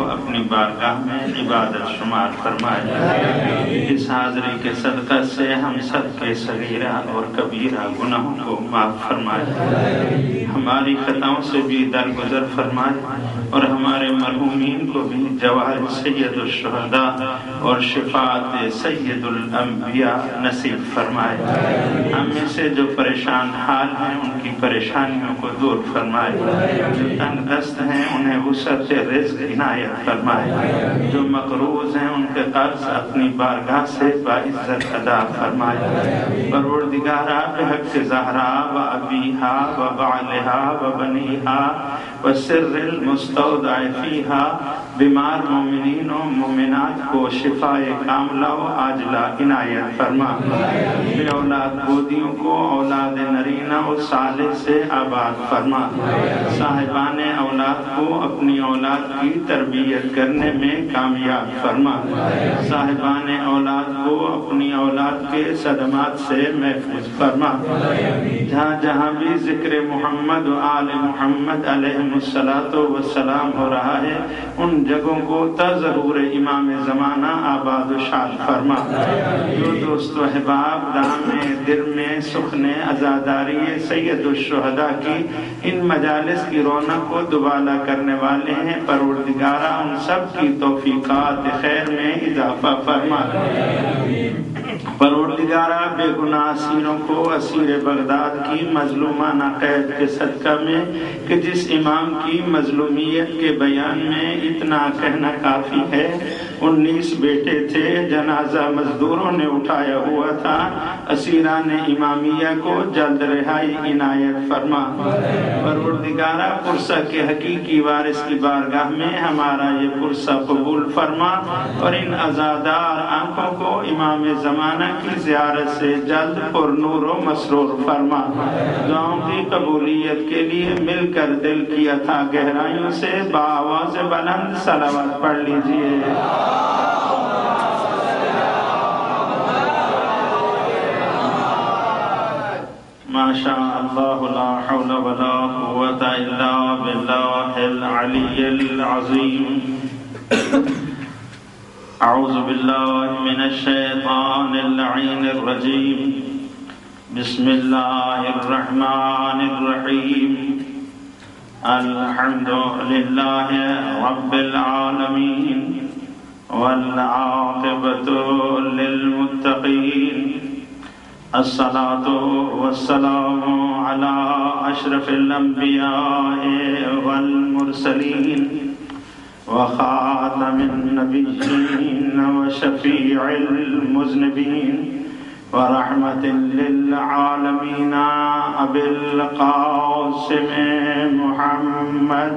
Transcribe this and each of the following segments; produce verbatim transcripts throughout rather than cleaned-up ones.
اپنی بارگاہ میں عبادت شمار فرمائے۔ اس حاضری کے صدقہ سے ہم سب کے صغیرہ اور کبیرہ گناہوں کو معاف فرمائے، ہماری خطاؤں سے بھی درگزر فرمائے، اور ہمارے مرحومین کو بھی جواہر سید الشہداء اور شفاعت سید الانبیاء نصیب فرمائے۔ ہم میں سے جو پریشان حال ہیں ان کی پریشانیوں کو دور فرمائے، جو تنگ دست ہیں انہیں وسعت رزق عنایت فرمائے، جو مقروض ہیں ان کے قرض اپنی بارگاہ سے باعزت ادا فرمائے۔ پروردگارا بحق زہرا و ابیہا و بعلہا و بنیہا و سر المستودع فیہا، بیمار مومنین و مومنات کو شفاء کاملہ و عاجلہ عنایت فرما، بے اولاد گودیوں کو اولاد نرینہ و صالح سے آباد فرما، صاحبان اولاد کو اپنی اولاد کی تربیت کرنے میں کامیاب فرما، صاحبان اولاد کو اپنی اولاد کے صدمات سے محفوظ فرما۔ جہاں جہاں بھی ذکر محمد و آل محمد علیہ الصلاۃ والسلام ہو رہا ہے ان جگہوں کو تظہور امام زمانہ آباد و شاد فرما۔ جو دوست و احباب دام دل میں سخن عزاداری سید الشہداء کی ان مجالس کی رونق کو دوبالا کرنے والے ہیں، پروردگارہ ان سب کی توفیقات خیر میں اضافہ فرما۔ پروردگارہ بے گناہ اسیروں کو اسیر بغداد کی مظلومانہ قید کے صدقہ میں کہ جس امام کی مظلومیت کے بیان میں اتنا کہنا کافی ہے، انیس بیٹے تھے، جنازہ مزدوروں نے اٹھایا ہوا تھا، اسیران امامیہ کو جلد رہائی عنایت فرما۔ پروردگارہ پرسہ کے حقیقی وارث کی بارگاہ میں ہمارا یہ پرسہ قبول فرما، اور ان عزادار آنکھوں کو امام زمانہ کی زیارت سے جلد پر نور و مسرور فرما۔ دعاؤں کی قبولیت کے لیے مل کر دل کی اتھا گہرائیوں سے بآواز بلند صلوات پڑھ لیجئے۔ ما شاء اللہ لا حول ولا قوة الا باللہ العلی العظیم۔ اعوذ باللہ من الشیطان اللعین الرجیم، بسم اللہ الرحمن الرحیم، الحمد للہ رب العالمین، والعاقبۃ للمتقین، الصلاة والسلام علی اشرف الانبیاء والمرسلین، وخاتم النبیین وشفیع المذنبین، ورحمت للعالمین ابی القاسم محمد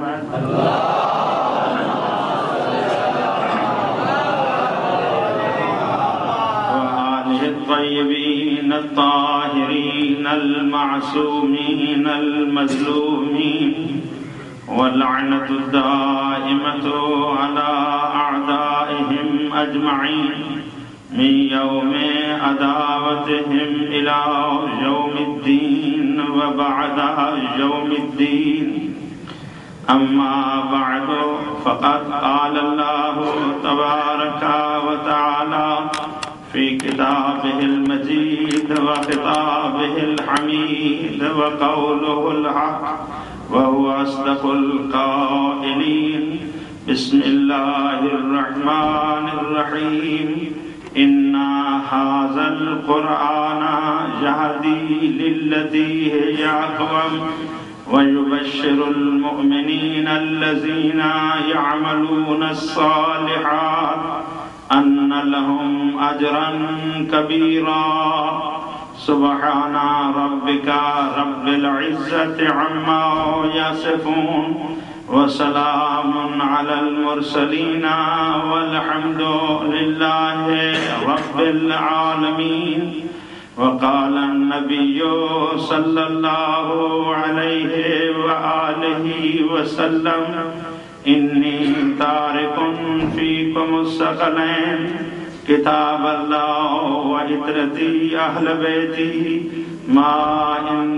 وآلہ الطیبین الطاہرین المعصومین المظلومین، واللعنة الدائمة على أعدائهم أجمعين من يوم عداوتهم إلى يوم الدين وبعد يوم الدين. أما بعد فقد قال الله تبارك وتعالى في كتابه المجيد وخطابه الحميد وقوله الحق وهو أصدق القائلين. بسم الله الرحمن الرحيم. إنا هذا القرآن يهدي للتي هي أقوم ويبشر المؤمنين الذين يعملون الصالحات أن لهم أجرا كبيرا. سبحان ربك رب العزة عما يصفون وسلام على المرسلين والحمد لله رب العالمين. وقال النبي صلى الله عليه وآله وسلم إني تارك فيكم الثقلين کتاب اللہ و عترتی اہل بیتی ما ان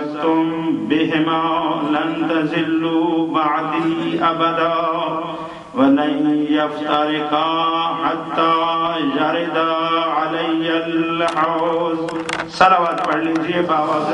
تمسکتم بہما لن تزلوا بعدی ابدا ولن يفترقا حتى يرد علي الحوض. صلوات پڑھ لیجیے بآواز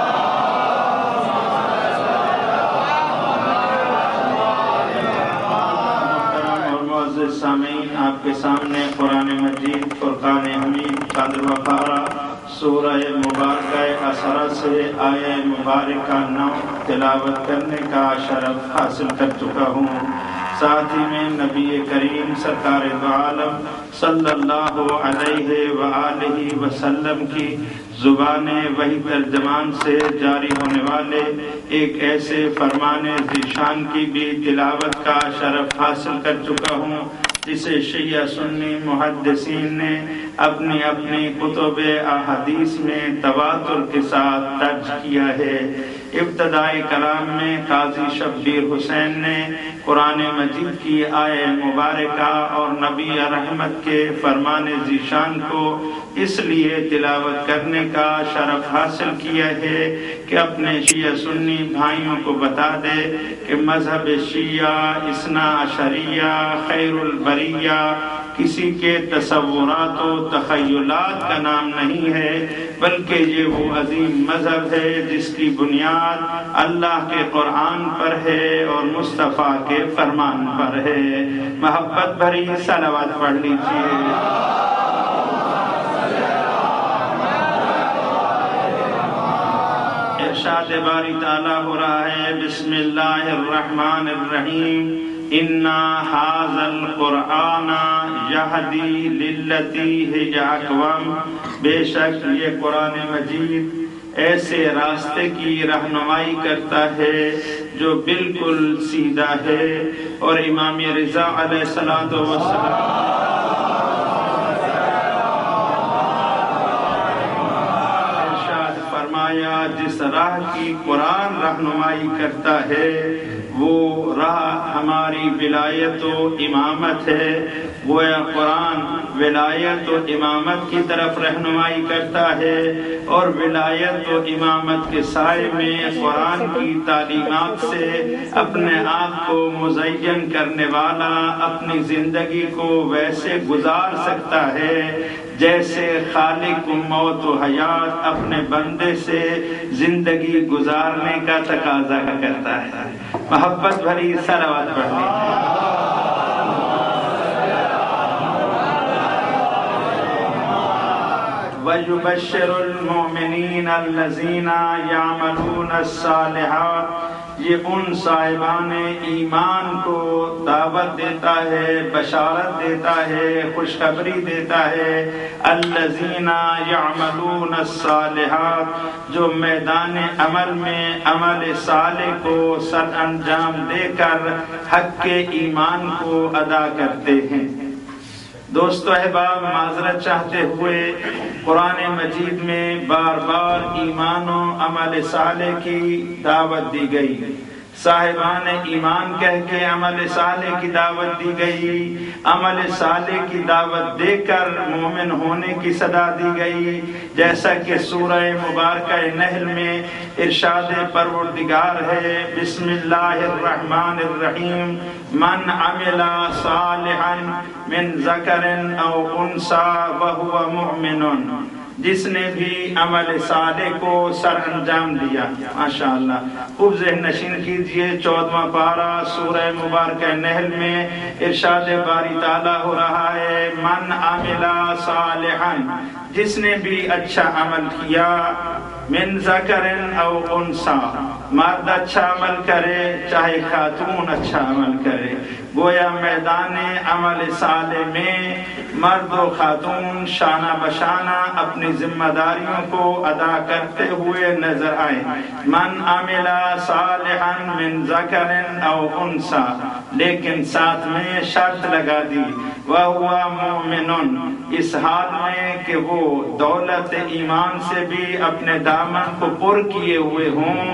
سامعین. آپ کے سامنے قرآن مجید فرقان حمید قدر وقارہ سورہ مبارکہ اسرا سے آیہ مبارکہ نو تلاوت کرنے کا شرف حاصل کر چکا ہوں. ساتھ ہی میں نبی کریم سرکار دو عالم صلی اللہ علیہ وآلہ وسلم کی زبان وحی ترجمان سے جاری ہونے والے ایک ایسے فرمان ذیشان کی بھی تلاوت کا شرف حاصل کر چکا ہوں جسے شیعہ سنی محدثین نے اپنی اپنی کتب احادیث میں تواتر کے ساتھ درج کیا ہے. ابتدائی کلام میں قاضی شبیر حسین نے قرآن مجید کی آیہ مبارکہ اور نبی رحمت کے فرمان ذیشان کو اس لیے تلاوت کرنے کا شرف حاصل کیا ہے کہ اپنے شیعہ سنی بھائیوں کو بتا دے کہ مذہب شیعہ اثنا عشریہ خیر البریہ کسی کے تصورات و تخیلات کا نام نہیں ہے، بلکہ یہ وہ عظیم مذہب ہے جس کی بنیاد اللہ کے قرآن پر ہے اور مصطفیٰ کے فرمان پر ہے. محبت بھری صلوات پڑھ لیجیے. ارشاد باری تعالیٰ ہو رہا ہے بسم اللہ الرحمن الرحیم اِنَّا هَذَا الْقُرْآنَ يَهْدِي لِلَّتِي هِيَ أَقْوَمُ. بے شک یہ قرآن مجید ایسے راستے کی رہنمائی کرتا ہے جو بالکل سیدھا ہے. اور امام رضا علیہ الصلوۃ والسلام ارشاد فرمایا جس راہ کی قرآن رہنمائی کرتا ہے وہ راہ ہماری ولایت و امامت ہے. گویا قرآن ولایت و امامت کی طرف رہنمائی کرتا ہے اور ولایت و امامت کے سائے میں قرآن کی تعلیمات سے اپنے آپ کو مزین کرنے والا اپنی زندگی کو ویسے گزار سکتا ہے جیسے خالق موت و حیات اپنے بندے سے زندگی گزارنے کا تقاضا کرتا ہے. محبت بھری صلوات پڑھیں. وَيُبَشِّرُ الْمُؤْمِنِينَ الَّذِينَ يَعْمَلُونَ الصَّالِحَاتِ. یہ ان صاحبان ایمان کو دعوت دیتا ہے، بشارت دیتا ہے، خوشخبری دیتا ہے. الذین یعملون الصالحات جو میدان عمل میں عمل صالح کو سر انجام دے کر حق کے ایمان کو ادا کرتے ہیں. دوستو احباب، معذرت چاہتے ہوئے قرآن مجید میں بار بار ایمان و عمل صالح کی دعوت دی گئی. صاحبان ایمان کہہ کے عمل صالح کی دعوت دی گئی. عمل صالح کی دعوت دے کر مومن ہونے کی صدا دی گئی. جیسا کہ سورہ مبارکہ نحل میں ارشاد پروردگار ہے بسم اللہ الرحمن الرحیم من عمل صالحا من ذکر او انثی وہو مؤمن. جس نے بھی عمل صالح کو سر انجام دیا. ماشاءاللہ خوب ذہن نشین کیجئے. چودواں پارہ سورہ مبارکہ نحل میں ارشاد باری تعالیٰ ہو رہا ہے من عمل صالحا جس نے بھی اچھا عمل کیا من ذکر او انثی مرد اچھا عمل کرے چاہے خاتون اچھا عمل کرے. گویا میدان عمل صالح میں مرد و خاتون شانہ بشانہ اپنی ذمہ داریوں کو ادا کرتے ہوئے نظر آئے. من عمل صالحا من ذکر او انثی لیکن ساتھ میں شرط لگا دی وَهُوَ مُؤْمِنٌ اس حال میں کہ وہ دولت ایمان سے بھی اپنے دامن کو پر کیے ہوئے ہوں.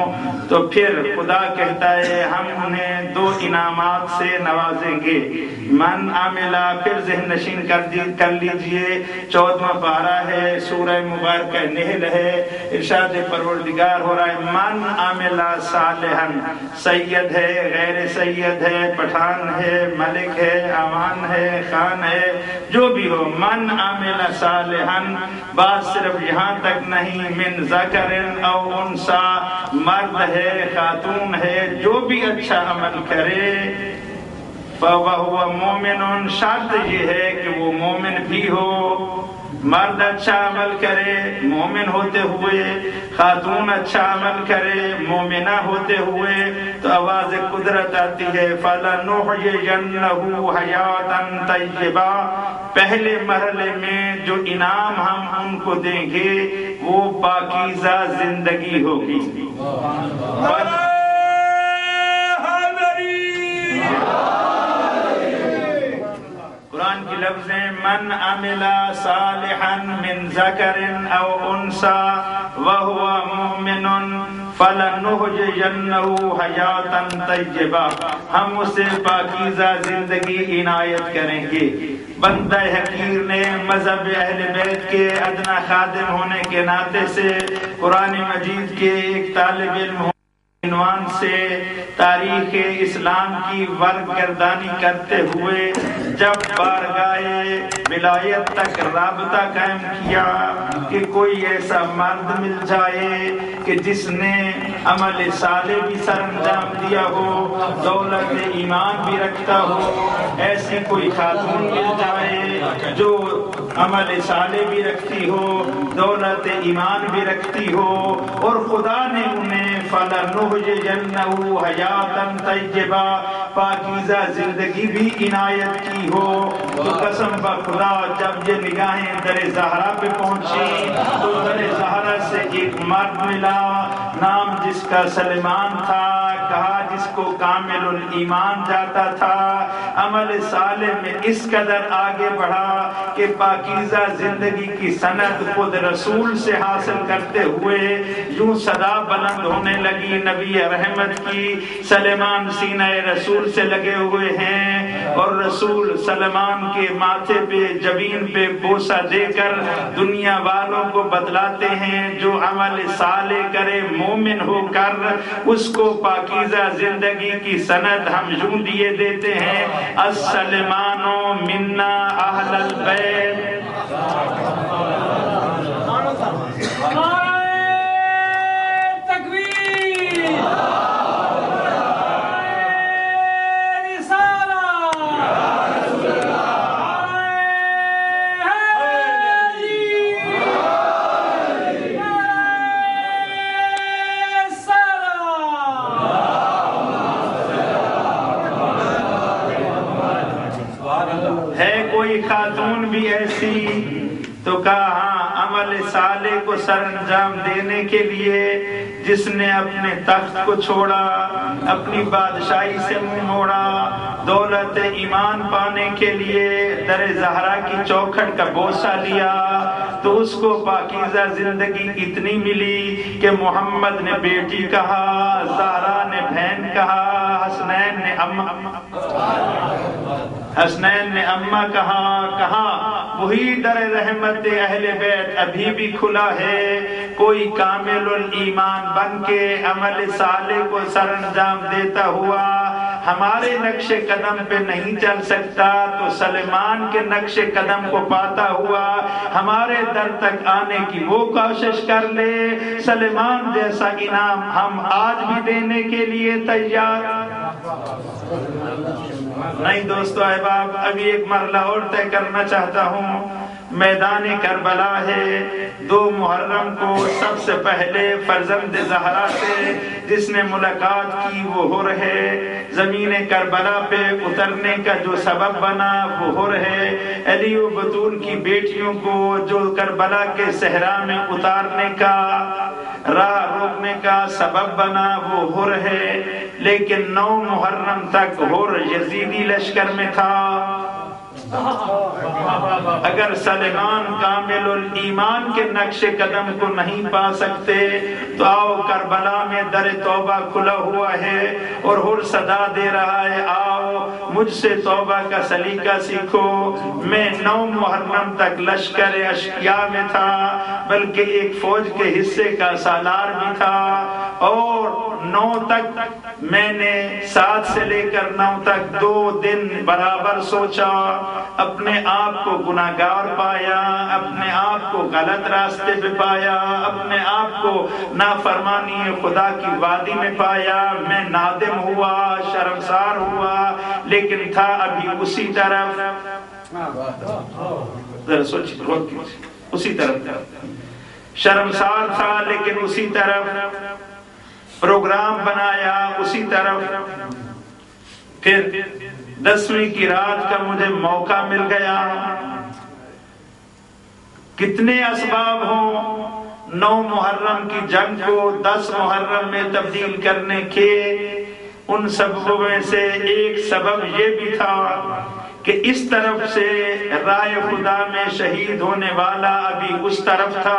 تو پھر خدا کہتا ہے ہم انہیں دو انعامات سے نوازیں گے. من عاملہ پھر ذہن نشین کر کر لیجئے، چودواں پارہ ہے، سورہ مبارکہ نحل ہے. ارشاد پروردگار ہو رہا ہے من عاملہ صالحا، سید ہے، غیر سید ہے، پٹھان ہے، ملک ہے، امان ہے، خان ہے، جو بھی ہو. من عاملہ صالحا، بات صرف یہاں تک نہیں، من ذکر او انسا، مرد ہے، خاتون ہے، جو بھی اچھا عمل کرے، فَوَهُوَ مُؤْمِنٌ، شرط یہ ہے کہ وہ مومن بھی ہو. مرد اچھا عمل کرے مومن ہوتے ہوئے، خاتون اچھا عمل کرے مومنہ ہوتے ہوئے، تو آواز قدرت آتی ہے فَلَنُحْيِيَنَّهُ حَيَاةً طَيِّبَةً. پہلے مرحلے میں جو انعام ہم ان کو دیں گے وہ پاکیزہ زندگی ہوگی. قرآن کی لفظ ہیں من عمل صالحا من ذکر او انسا وہو مؤمن فلنحیینہ حیاۃ طیبہ، ہم اسے پاکیزہ زندگی عنایت کریں گے. بندہ حقیر نے مذہب اہل بیت کے ادنا خادم ہونے کے ناطے سے قرآن مجید کے ایک طالب علم عنوان سے تاریخ اسلام کی ورق گردانی کرتے ہوئے جب بارگاہ ولایت تک رابطہ قائم کیا کہ کوئی ایسا مرد مل جائے کہ جس نے عمل صالح بھی سر انجام دیا ہو، دولت ایمان بھی رکھتا ہو، ایسی کوئی خاتون مل جائے جو عمل صالح بھی رکھتی ہو، دولت ایمان بھی رکھتی ہو، اور خدا نے انہیں فَلَنُحْيِيَنَّهُ حَيَاةً طَيِّبَةً، پاکیزہ زندگی بھی عنایت کی ہو. تو قسم بخدا جب یہ نگاہیں در زہرا پہ پہنچی تو در زہرا سے ایک مرد ملا، نام جس کا سلیمان تھا، کہا جس کو کامل الایمان جاتا تھا، عمل صالح میں اس قدر آگے بڑھا کہ پاکیزہ زندگی کی سند خود رسول سے حاصل کرتے ہوئے یوں صدا بلند ہونے لگی نبی رحمت کی، سلیمان سینہ رسول سے لگے ہوئے ہیں، اور رسول سلیمان کے ماتھے پہ جبین پہ بوسہ دے کر دنیا والوں کو بتلاتے ہیں جو عمل صالح کرے مومن ہو کر اس کو پاکیزہ زندگی کی سند ہم یوں دیے دیتے ہیں السلمان منا اہل البیت. خاتون بھی ایسی؟ تو کہا ہاں، عمل صالح کو سر انجام دینے کے لیے جس نے اپنے تخت کو چھوڑا، اپنی بادشاہی سے منہ موڑا، دولت ایمان پانے کے لیے در زہرا کی چوکھٹ کا بوسہ لیا، تو اس کو پاکیزہ زندگی اتنی ملی کہ محمد نے بیٹی کہا، زہرا نے بہن کہا، حسنین نے اماں حسنین نے اماں کہا کہا وہی در رحمت اہل بیت ابھی بھی کھلا ہے. کوئی کامل الایمان بن کے عمل صالح کو سر انجام دیتا ہوا ہمارے نقش قدم پہ نہیں چل سکتا تو سلیمان کے نقش قدم کو پاتا ہوا ہمارے در تک آنے کی وہ کوشش کر لے. سلیمان جیسا انعام ہم آج بھی دینے کے لیے تیار نہیں. دوستو احباب، ابھی ایک مرحلہ اور طے کرنا چاہتا ہوں. میدان کربلا ہے، دو محرم کو سب سے پہلے فرزند زہرا سے جس نے ملاقات کی وہ ہو رہے، زمین کربلا پہ اترنے کا جو سبب بنا وہ ہو رہے، علی و بطول کی بیٹیوں کو جو کربلا کے صحرا میں اتارنے کا راہ روکنے کا سبب بنا وہ ہو رہے. لیکن نو محرم تک ہور یزیدی لشکر میں تھا. اگر سلیمان کامل الایمان کے نقش قدم کو نہیں پا سکتے تو آؤ کربلا میں در توبہ کھلا ہوا ہے اور ہر صدا دے رہا ہے، آؤ مجھ سے توبہ کا سلیقہ سیکھو۔ میں نو محرم تک لشکر اشقیاء میں تھا، بلکہ ایک فوج کے حصے کا سالار بھی تھا، اور نو تک میں نے سات سے لے کر نو تک دو دن برابر سوچا، اپنے آپ کو گناہگار پایا، اپنے آپ کو غلط راستے پہ پایا، اپنے آپ کو نافرمانی خدا کی وادی میں پایا۔ میں نادم ہوا، شرمسار ہوا، لیکن تھا ابھی اسی طرف، ذرا سوچیے، اسی طرف شرمسار تھا لیکن اسی طرف پروگرام بنایا، اسی طرف۔ پھر دسویں کی رات کا مجھے موقع مل گیا، کتنے اسباب ہوں نو محرم کی جنگ کو دس محرم میں تبدیل کرنے کے، ان سببوں میں سے ایک سبب یہ بھی تھا کہ اس طرف سے راہ خدا میں شہید ہونے والا ابھی اس طرف تھا۔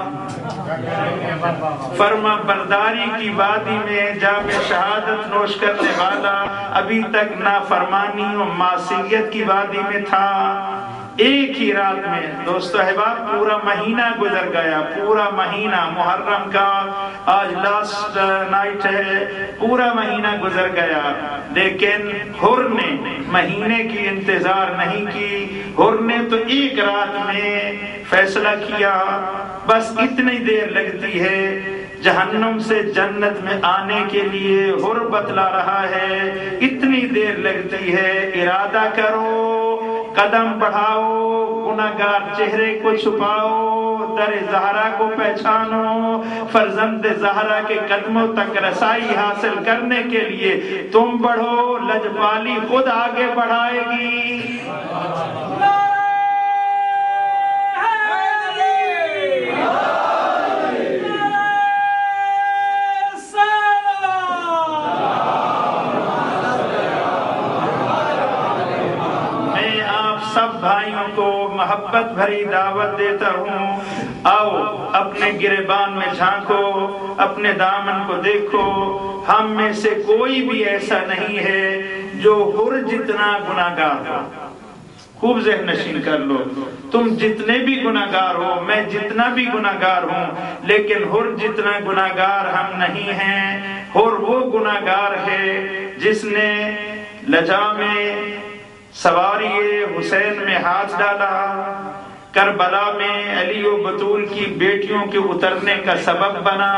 فرما برداری کی وادی میں جام شہادت نوش کرنے والا ابھی تک نافرمانی و معصیت کی وادی میں تھا۔ ایک ہی رات میں دوستو احباب پورا مہینہ گزر گیا، پورا مہینہ محرم کا آج لاسٹ نائٹ ہے، پورا مہینہ گزر گیا، لیکن حر نے مہینے کی انتظار نہیں کی۔ حر نے تو ایک رات میں فیصلہ کیا، بس اتنی دیر لگتی ہے جہنم سے جنت میں آنے کے لیے، حر بتلا رہا ہے اتنی دیر لگتی ہے، ارادہ کرو، قدم بڑھاؤ، گناہگار چہرے کو چھپاؤ، در زہرا کو پہچانو، فرزند زہرا کے قدموں تک رسائی حاصل کرنے کے لیے تم بڑھو، لجپالی خود آگے بڑھائے گی۔ بھائیوں کو محبت بھری دعوت دیتا ہوں، آؤ اپنے گریبان میں جھانکو، اپنے دامن کو دیکھو، ہم میں سے کوئی بھی ایسا نہیں ہے جو حر جتنا گناہگار ہو۔ خوب ذہن نشین کر لو، تم جتنے بھی گناہگار ہو، میں جتنا بھی گناہگار ہوں، لیکن حر جتنا گناہگار ہم نہیں ہیں۔ حر وہ گناہگار ہے جس نے لجا میں سواری حسین میں ہاتھ ڈالا، کربلا میں علی و بطول کی بیٹیوں کے اترنے کا سبب بنا۔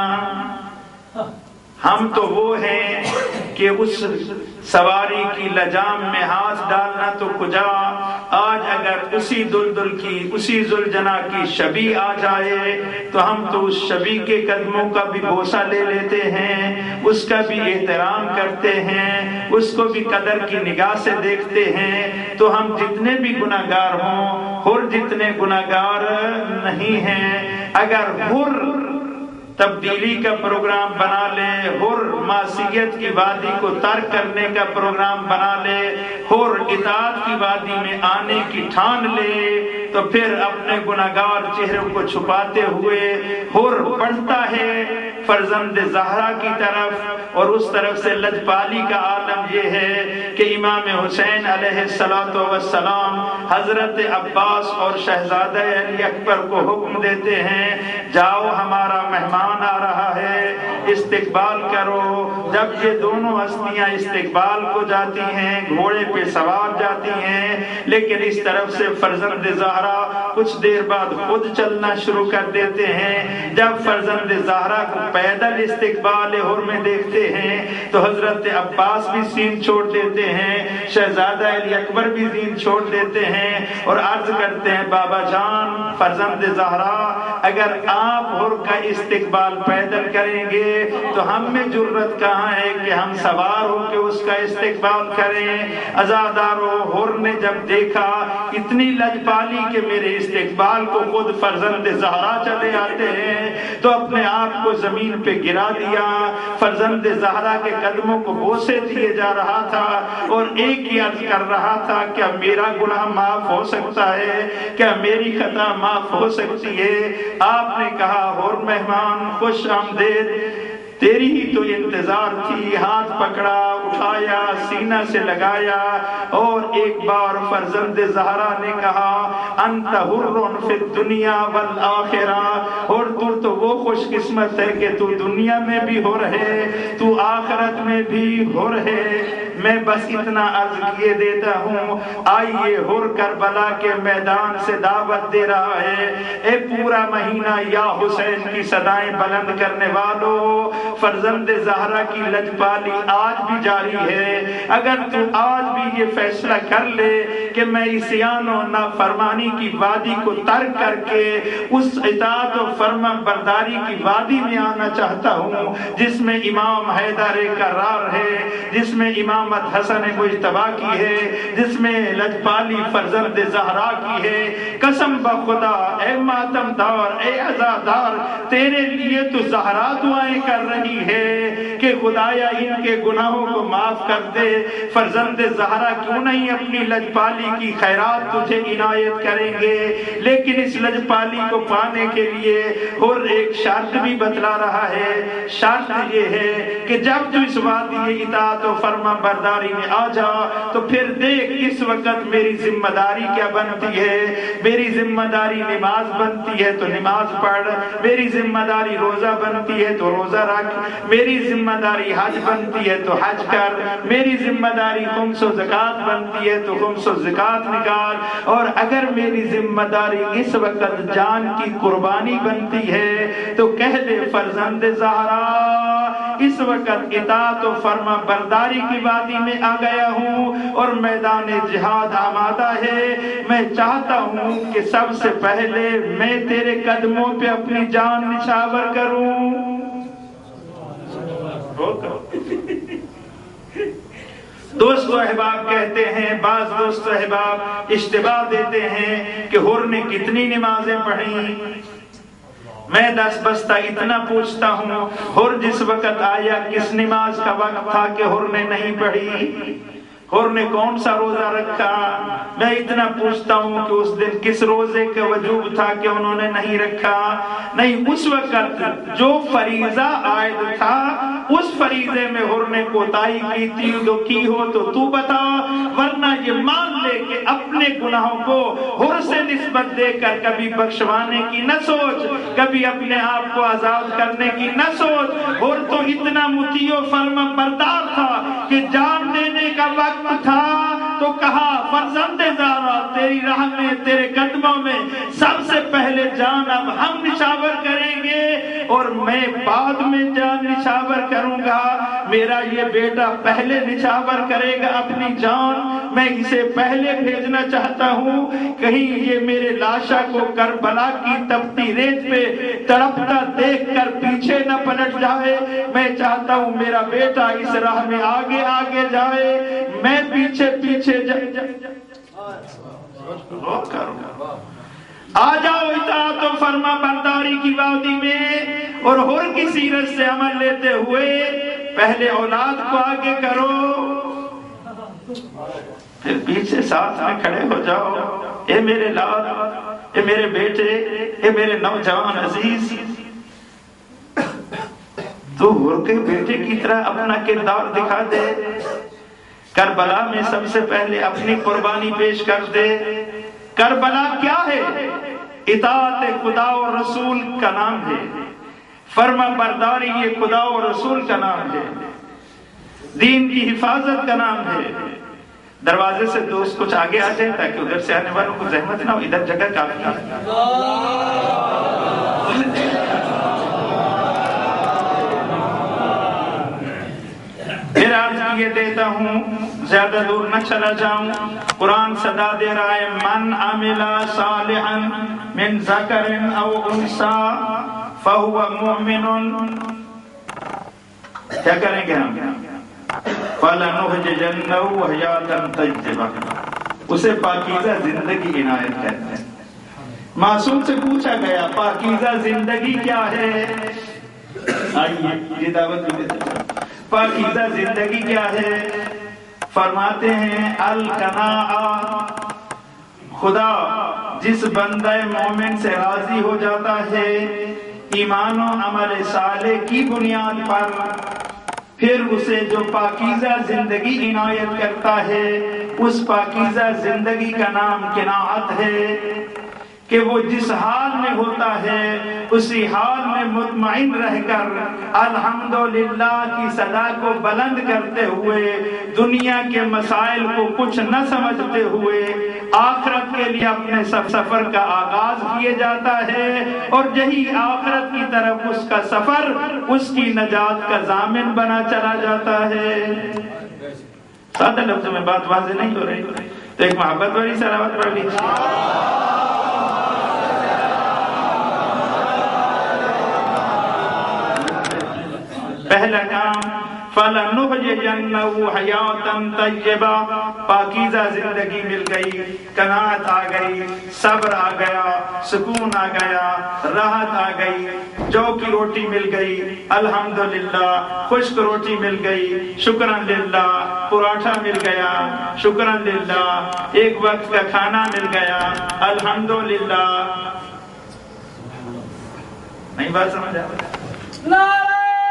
ہم تو وہ ہیں کہ اس سواری کی لجام میں ہاتھ ڈالنا تو کجا، آج اگر اسی دلدل کی، اسی ذوالجناح کی شبی آ جائے تو ہم تو اس شبی کے قدموں کا بھی بوسہ لے لیتے ہیں، اس کا بھی احترام کرتے ہیں، اس کو بھی قدر کی نگاہ سے دیکھتے ہیں۔ تو ہم جتنے بھی گناہگار ہوں، حر جتنے گناہگار نہیں ہیں۔ اگر حر تبدیلی کا پروگرام بنا لے، حر معصیت کی وادی کو ترک کرنے کا پروگرام بنا لے، حر اطاعت کی وادی میں آنے کی ٹھان لے، تو پھر اپنے گناہگار چہروں کو چھپاتے ہوئے حر بڑھتا ہے فرزند زہرا کی طرف، اور اس طرف سے لجپالی کا عالم یہ ہے کہ امام حسین علیہ الصلوۃ والسلام حضرت عباس اور شہزادہ علی اکبر کو حکم دیتے ہیں، جاؤ ہمارا مہمان آ رہا ہے، استقبال کرو۔ جب یہ دونوں ہستیاں استقبال کو جاتی ہیں، گھوڑے پہ سوار جاتی ہیں، لیکن اس طرف سے فرزند زہرا کچھ دیر بعد خود چلنا شروع کر دیتے ہیں۔ جب فرزند زہرا کو پیدل استقبال حر میں دیکھتے ہیں تو حضرت عباس بھی سین چھوڑ دیتے ہیں، شہزادہ علی اکبر بھی سین چھوڑ دیتے ہیں اور عرض کرتے ہیں، بابا جان فرزند زہرا، اگر آپ حر کا استقبال پیدل کریں گے تو ہم میں جرت کہاں ہے کہ ہم سوار ہو کے اس کا استقبال کریں۔ عزادارو، حر نے جب دیکھا اتنی لجپالی کہ میرے استقبال کو خود فرزند زہرا چلے آتے ہیں تو اپنے آپ کو زمین پہ گرا دیا، فرزند زہرا کے قدموں کو بوسے دیے جا رہا تھا اور ایک ہی عرض کر رہا تھا کیا میرا گناہ معاف ہو سکتا ہے، کیا میری خطا معاف ہو سکتی ہے؟ آپ نے کہا اور مہمان خوش آمدید، تیری ہی تو انتظار تھی۔ ہاتھ پکڑا، اٹھایا، سینہ سے لگایا اور ایک بار فرزند زہرا نے کہا انت حر فی الدنیا والآخرہ، اور تو تو وہ خوش قسمت ہے کہ تو دنیا میں بھی ہو رہے، تو آخرت میں بھی ہو رہے۔ میں بس اتنا عرض کیے دیتا ہوں، آئیے ہر کربلا کے میدان سے دعوت دے رہا ہے، اے پورا مہینہ یا حسین کی صدائیں بلند کرنے والوں، فرزند زہرا کی لجپالی آج بھی جاری ہے۔ اگر تو آج بھی یہ فیصلہ کر لے کہ میں عصیان و نافرمانی کی وادی کو ترک کر کے اس اطاعت و فرما برداری کی وادی میں آنا چاہتا ہوں جس میں امام حیدر کرار ہے، جس میں امامت حسن مجتبیٰ کی ہے، جس میں لجپالی فرزند زہرا کی ہے، قسم بخدا اے ماتم دار، اے عزادار، تیرے لیے تو زہرا دعائیں کر رہی ہے کہ خدایا ان کے گناہوں کو معاف کر دے۔ فرزند زہرا کیوں نہیں اپنی لجپالی کی خیرات تجھے عنایت کریں گے؟ لیکن اس لجپالی کو پانے کے لیے اور ایک شرط بھی بتلا رہا ہے۔ شرط یہ ہے کہ جب تو اس وادی اطاعت و فرما برداری میں آ جا تو پھر دیکھ اس وقت میری ذمہ داری کیا بنتی ہے۔ میری ذمہ داری نماز بنتی ہے تو نماز پڑھ، میری ذمہ داری روزہ بنتی ہے تو روزہ رکھ، میری ذمہ داری حج بنتی ہے تو حج کر، میری ذمہ داری خمس و زکوٰۃ بنتی ہے تو خمس و زکوٰۃ نکال، اور اگر میری ذمہ داری اس وقت جان کی قربانی بنتی ہے تو کہہ دے فرزند زہرا اس وقت اطاعت و فرما برداری کی وادی میں آ گیا ہوں اور میدان جہاد آمادہ ہے۔ میں چاہتا ہوں کہ سب سے پہلے میں تیرے قدموں پہ اپنی جان نچھاور کروں۔ دوست و احباب کہتے ہیں، بعض دوست و احباب اشتباہ دیتے ہیں کہ حر نے کتنی نمازیں پڑھی۔ میں دس بستہ اتنا پوچھتا ہوں، حر جس وقت آیا کس نماز کا وقت تھا کہ حر نے نہیں پڑھی؟ حر نے کون سا روزہ رکھا؟ میں اتنا پوچھتا ہوں کہ اس دن کس روزے کا وجوب تھا کہ انہوں نے نہیں رکھا؟ نہیں، اس وقت جو فریضہ عائد تھا اس فریضے میں حر نے کوتاہی کی تھی تو کی ہو تو تو بتا، ورنہ یہ مان لے کہ اپنے گناہوں کو حر سے نسبت دے کر کبھی بخشوانے کی نہ سوچ، کبھی اپنے آپ کو آزاد کرنے کی نہ سوچ۔ حر تو اتنا مطیع و فرما بردار تھا کہ جان دینے کا وقت تھا تو کہا فرزند زہرا تیری راہ میں، تیرے قدموں میں سب سے پہلے جان اب ہم نچھاور کریں گے اور میں بعد میں جان نچھاور کروں گا۔ میرا یہ بیٹا پہلے نچھاور کرے گا اپنی جان، میں اسے پہلے بھیجنا چاہتا ہوں، کہیں یہ میرے لاشا کو کربلا کی تپتی ریت پہ تڑپتا دیکھ کر پیچھے نہ پلٹ جائے۔ میں چاہتا ہوں میرا بیٹا اس راہ میں آگے آگے جائے، میں پیچھے پیچھے جائے۔ آ جاؤ اطاعت و فرما برداری کی وادی میں اور حر کی سیرت سے عمل لیتے ہوئے پہلے اولاد کو آگے کرو، پھر پیچھے ساتھ میں کھڑے ہو جاؤ۔ اے میرے لال، اے میرے بیٹے، اے میرے نوجوان عزیز، تو حر کے بیٹے کی طرح اپنا کردار دکھا دے، کربلا میں سب سے پہلے اپنی قربانی پیش کر دے۔ کربلا کیا ہے؟ اطاعت خدا و رسول کا نام ہے، فرما برداری یہ خدا و رسول کا نام ہے، دین کی حفاظت کا نام ہے۔ دروازے سے دوست کچھ آگے آ جائے تاکہ ادھر سے آنے والوں کو زحمت نہ ہو، ادھر جگہ کافی ہے۔ پھر عرض کیے دیتا ہوں، زیادہ دور نہ چلا جاؤں، قرآن صدا دے رہا ہے من عمل صالحا من ذکر او انثی فہو مؤمن، کیا کریں گے ہم؟ فَلَنُحْيِيَنَّهُ حَيَاةً طَيِّبَةً، اسے پاکیزہ زندگی عنایت کرتے ہیں۔ معصوم سے پوچھا گیا پاکیزہ زندگی کیا ہے؟ آئیے یہ دعوت بھی دیتے ہیں۔ پاکیزہ زندگی کیا ہے؟ فرماتے ہیں القناعہ، خدا جس بندہ مومن سے راضی ہو جاتا ہے ایمان و عمل صالح کی بنیاد پر، پھر اسے جو پاکیزہ زندگی عنایت کرتا ہے اس پاکیزہ زندگی کا نام قناعت ہے، کہ وہ جس حال میں ہوتا ہے اسی حال میں مطمئن رہ کر الحمدللہ کی صدا کو بلند کرتے ہوئے، دنیا کے مسائل کو کچھ نہ سمجھتے ہوئے آخرت کے لیے اپنے سفر کا آغاز کیے جاتا ہے، اور یہی آخرت کی طرف اس کا سفر اس کی نجات کا ضامن بنا چلا جاتا ہے۔ سادہ لفظوں میں بات واضح نہیں ہو رہی تو ایک محبت والی صلوات پڑھ لیجیے۔ پہلا کام فَلَنُحْيِيَنَّهُ حَيَاةً طَيِّبَةً، پاکیزہ زندگی مل گئی، قناعت آ گئی، صبر آ گیا، سکون آ گیا، راحت آ گئی، جو کی روٹی مل گئی الحمدللہ، خشک روٹی مل گئی شکراً للہ، پراٹھا مل گیا شکراً للہ، ایک وقت کا کھانا مل گیا الحمدللہ۔ نہیں بات سمجھ آ رہا؟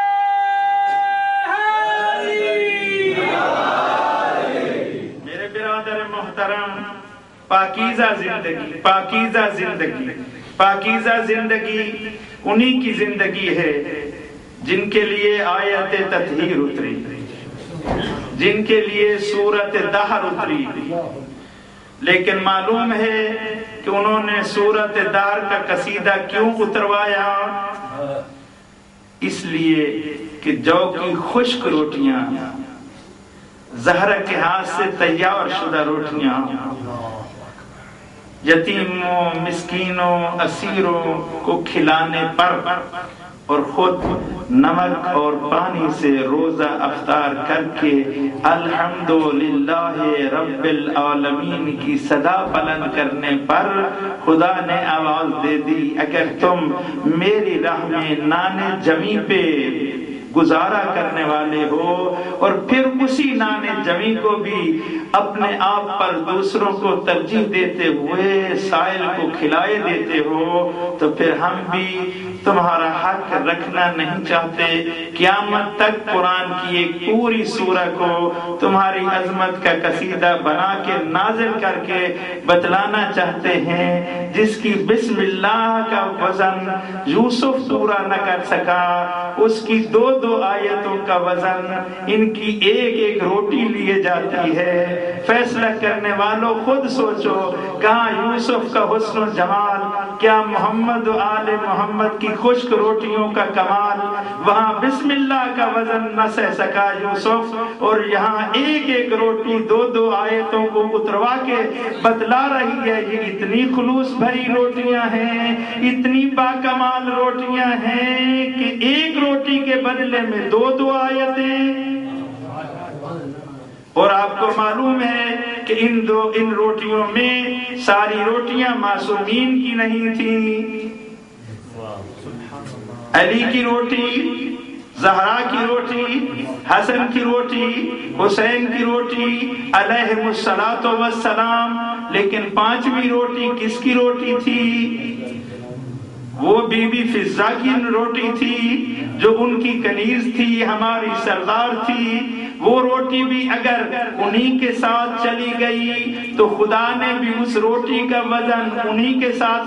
میرے برادر محترم، پاکیزہ زندگی، پاکیزہ زندگی، پاکیزہ زندگی انہی کی زندگی ہے جن کے لیے آیت تطہیر اتری، جن کے لیے سورت دہر اتری، لیکن معلوم ہے کہ انہوں نے سورت دہر کا قصیدہ کیوں اتروایا؟ اس لیے کہ جو کی خشک روٹیاں، زہرہ کے ہاتھ سے تیار شدہ روٹیاں یتیموں، مسکینوں، اسیروں کو کھلانے پر اور خود نمک اور پانی سے روزہ افطار کر کے الحمدللہ رب العالمین کی صدا بلند کرنے پر خدا نے آواز دے دی اگر تم میری راہ میں نان جمی پہ گزارا کرنے والے ہو اور پھر اسی نان جمی کو بھی اپنے آپ پر دوسروں کو ترجیح دیتے ہوئے سائل کو کھلائے دیتے ہو تو پھر ہم بھی تمہارا حق رکھنا نہیں چاہتے، قیامت تک قرآن کی ایک پوری سورہ کو تمہاری عظمت کا قصیدہ بنا کے نازل کر کے بتلانا چاہتے ہیں، جس کی بسم اللہ کا وزن یوسف پورا نہ کر سکا، اس کی دو دو آیتوں کا وزن ان کی ایک ایک روٹی لیے جاتی ہے۔ فیصلہ کرنے والوں خود سوچو، کہاں یوسف کا حسن و جمال، کیا محمد و آل محمد کی خشک روٹیوں کا کمال، وہاں بسم اللہ کا وزن نہ سہ سکا یوسف، اور یہاں ایک ایک روٹی دو دو آیتوں کو اتروا کے بتلا رہی ہے۔ یہ اتنی خلوص بھری روٹیاں ہیں، اتنی باکمال روٹیاں ہیں کہ ایک روٹی کے بدلے میں دو دو آیتیں، اور آپ کو معلوم ہے کہ ان دو ان روٹیوں میں ساری روٹیاں معصومین کی نہیں تھیں۔ علی کی روٹی، زہرا کی روٹی، حسن کی روٹی، حسین کی روٹی علیہ الصلوۃ والسلام، لیکن پانچویں روٹی کس کی روٹی تھی؟ وہ بی بی فضہ کی روٹی تھی جو ان کی کنیز تھی، ہماری سردار تھی۔ وہ روٹی بھی اگر انہی کے ساتھ چلی گئی تو خدا نے بھی اس روٹی کا وزن انہی کے ساتھ۔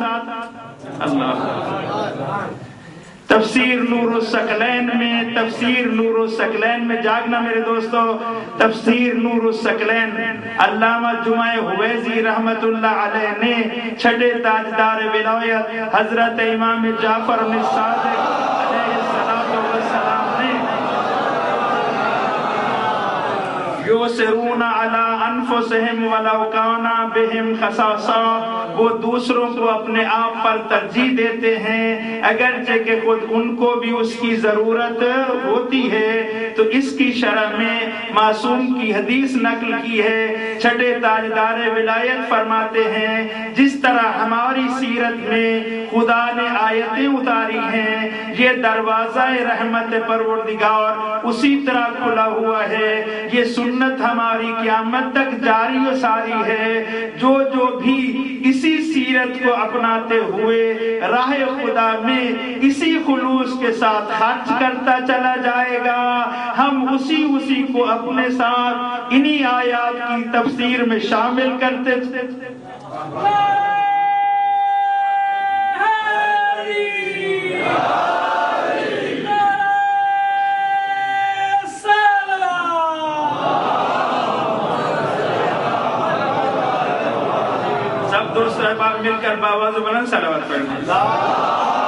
اللہ تفسیر نور الثقلین میں، تفسیر نور الثقلین میں جاگنا میرے دوستو، تفسیر نور الثقلین علامہ جمعہ حویزی رحمت اللہ علیہ نے چھٹے تاجدار ولایت حضرت امام جعفر بن صادق علیہ السلام نے युसिरून अला अनफुसिहिम वलौ काना बिहिम खसासा, वो दूसरों को अपने आप पर तरजीह देते हैं अगरचे कि खुद उनको भी उसकी जरूरत होती है। तो इसकी शरह में मासूम की हदीस नकल की है। छठे ताजदार विलायत फरमाते हैं जिस तरह हमारी सीरत में खुदा ने आयतें उतारी हैं, ये दरवाजा रहमत परवरदिगार उसी तरह खुला हुआ है। ये सुन्नत हमारी क़यामत तक जारी व सारी है। जो जो भी इसी सीरत को अपनाते हुए राह खुदा में इसी खुलूस के साथ खर्च करता चला जाएगा, हम उसी उसी को अपने साथ इन्हीं आयात की तफसीर में शामिल करते सब दोस्त अहबाब मिलकर बावाज़ बुलंद सलावत पढ़ें।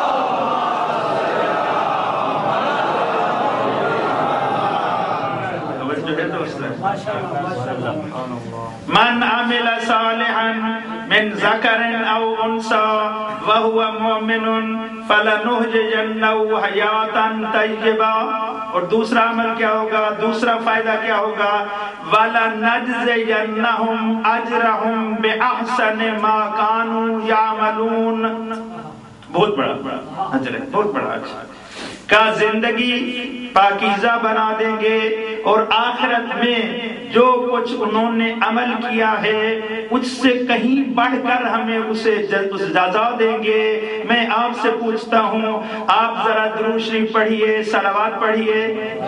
मन आमिल सालिहन मिन ज़करिन औ उन्सा व हुवा मुमिनुन फलनुहयियन्नहु हयातन तय्यबा। और दूसरा अमल क्या होगा, दूसरा फायदा क्या होगा, वला नजज़ियन्नहुम अजरहुम बिअहसनि मा कानू यामलून। बहुत बड़ा अजर है, बहुत बड़ा अजर का जिंदगी पाकीज़ा बना देंगे और आखिरत में जो कुछ उन्होंने अमल किया है उससे कहीं बढ़कर हमें उसे जज़ा देंगे। मैं आपसे पूछता हूँ, आप जरा दुरूद शरीफ पढ़िए, सलावत पढ़िए।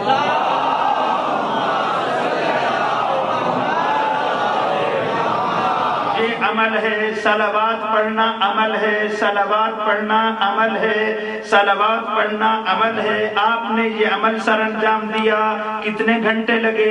ये अमल है, सलावत पढ़ना अमल है, सलावत पढ़ना अमल है, सलावत पढ़ना अमल है। आपने ये अमल सर अंजाम दिया, कितने घंटे लगे,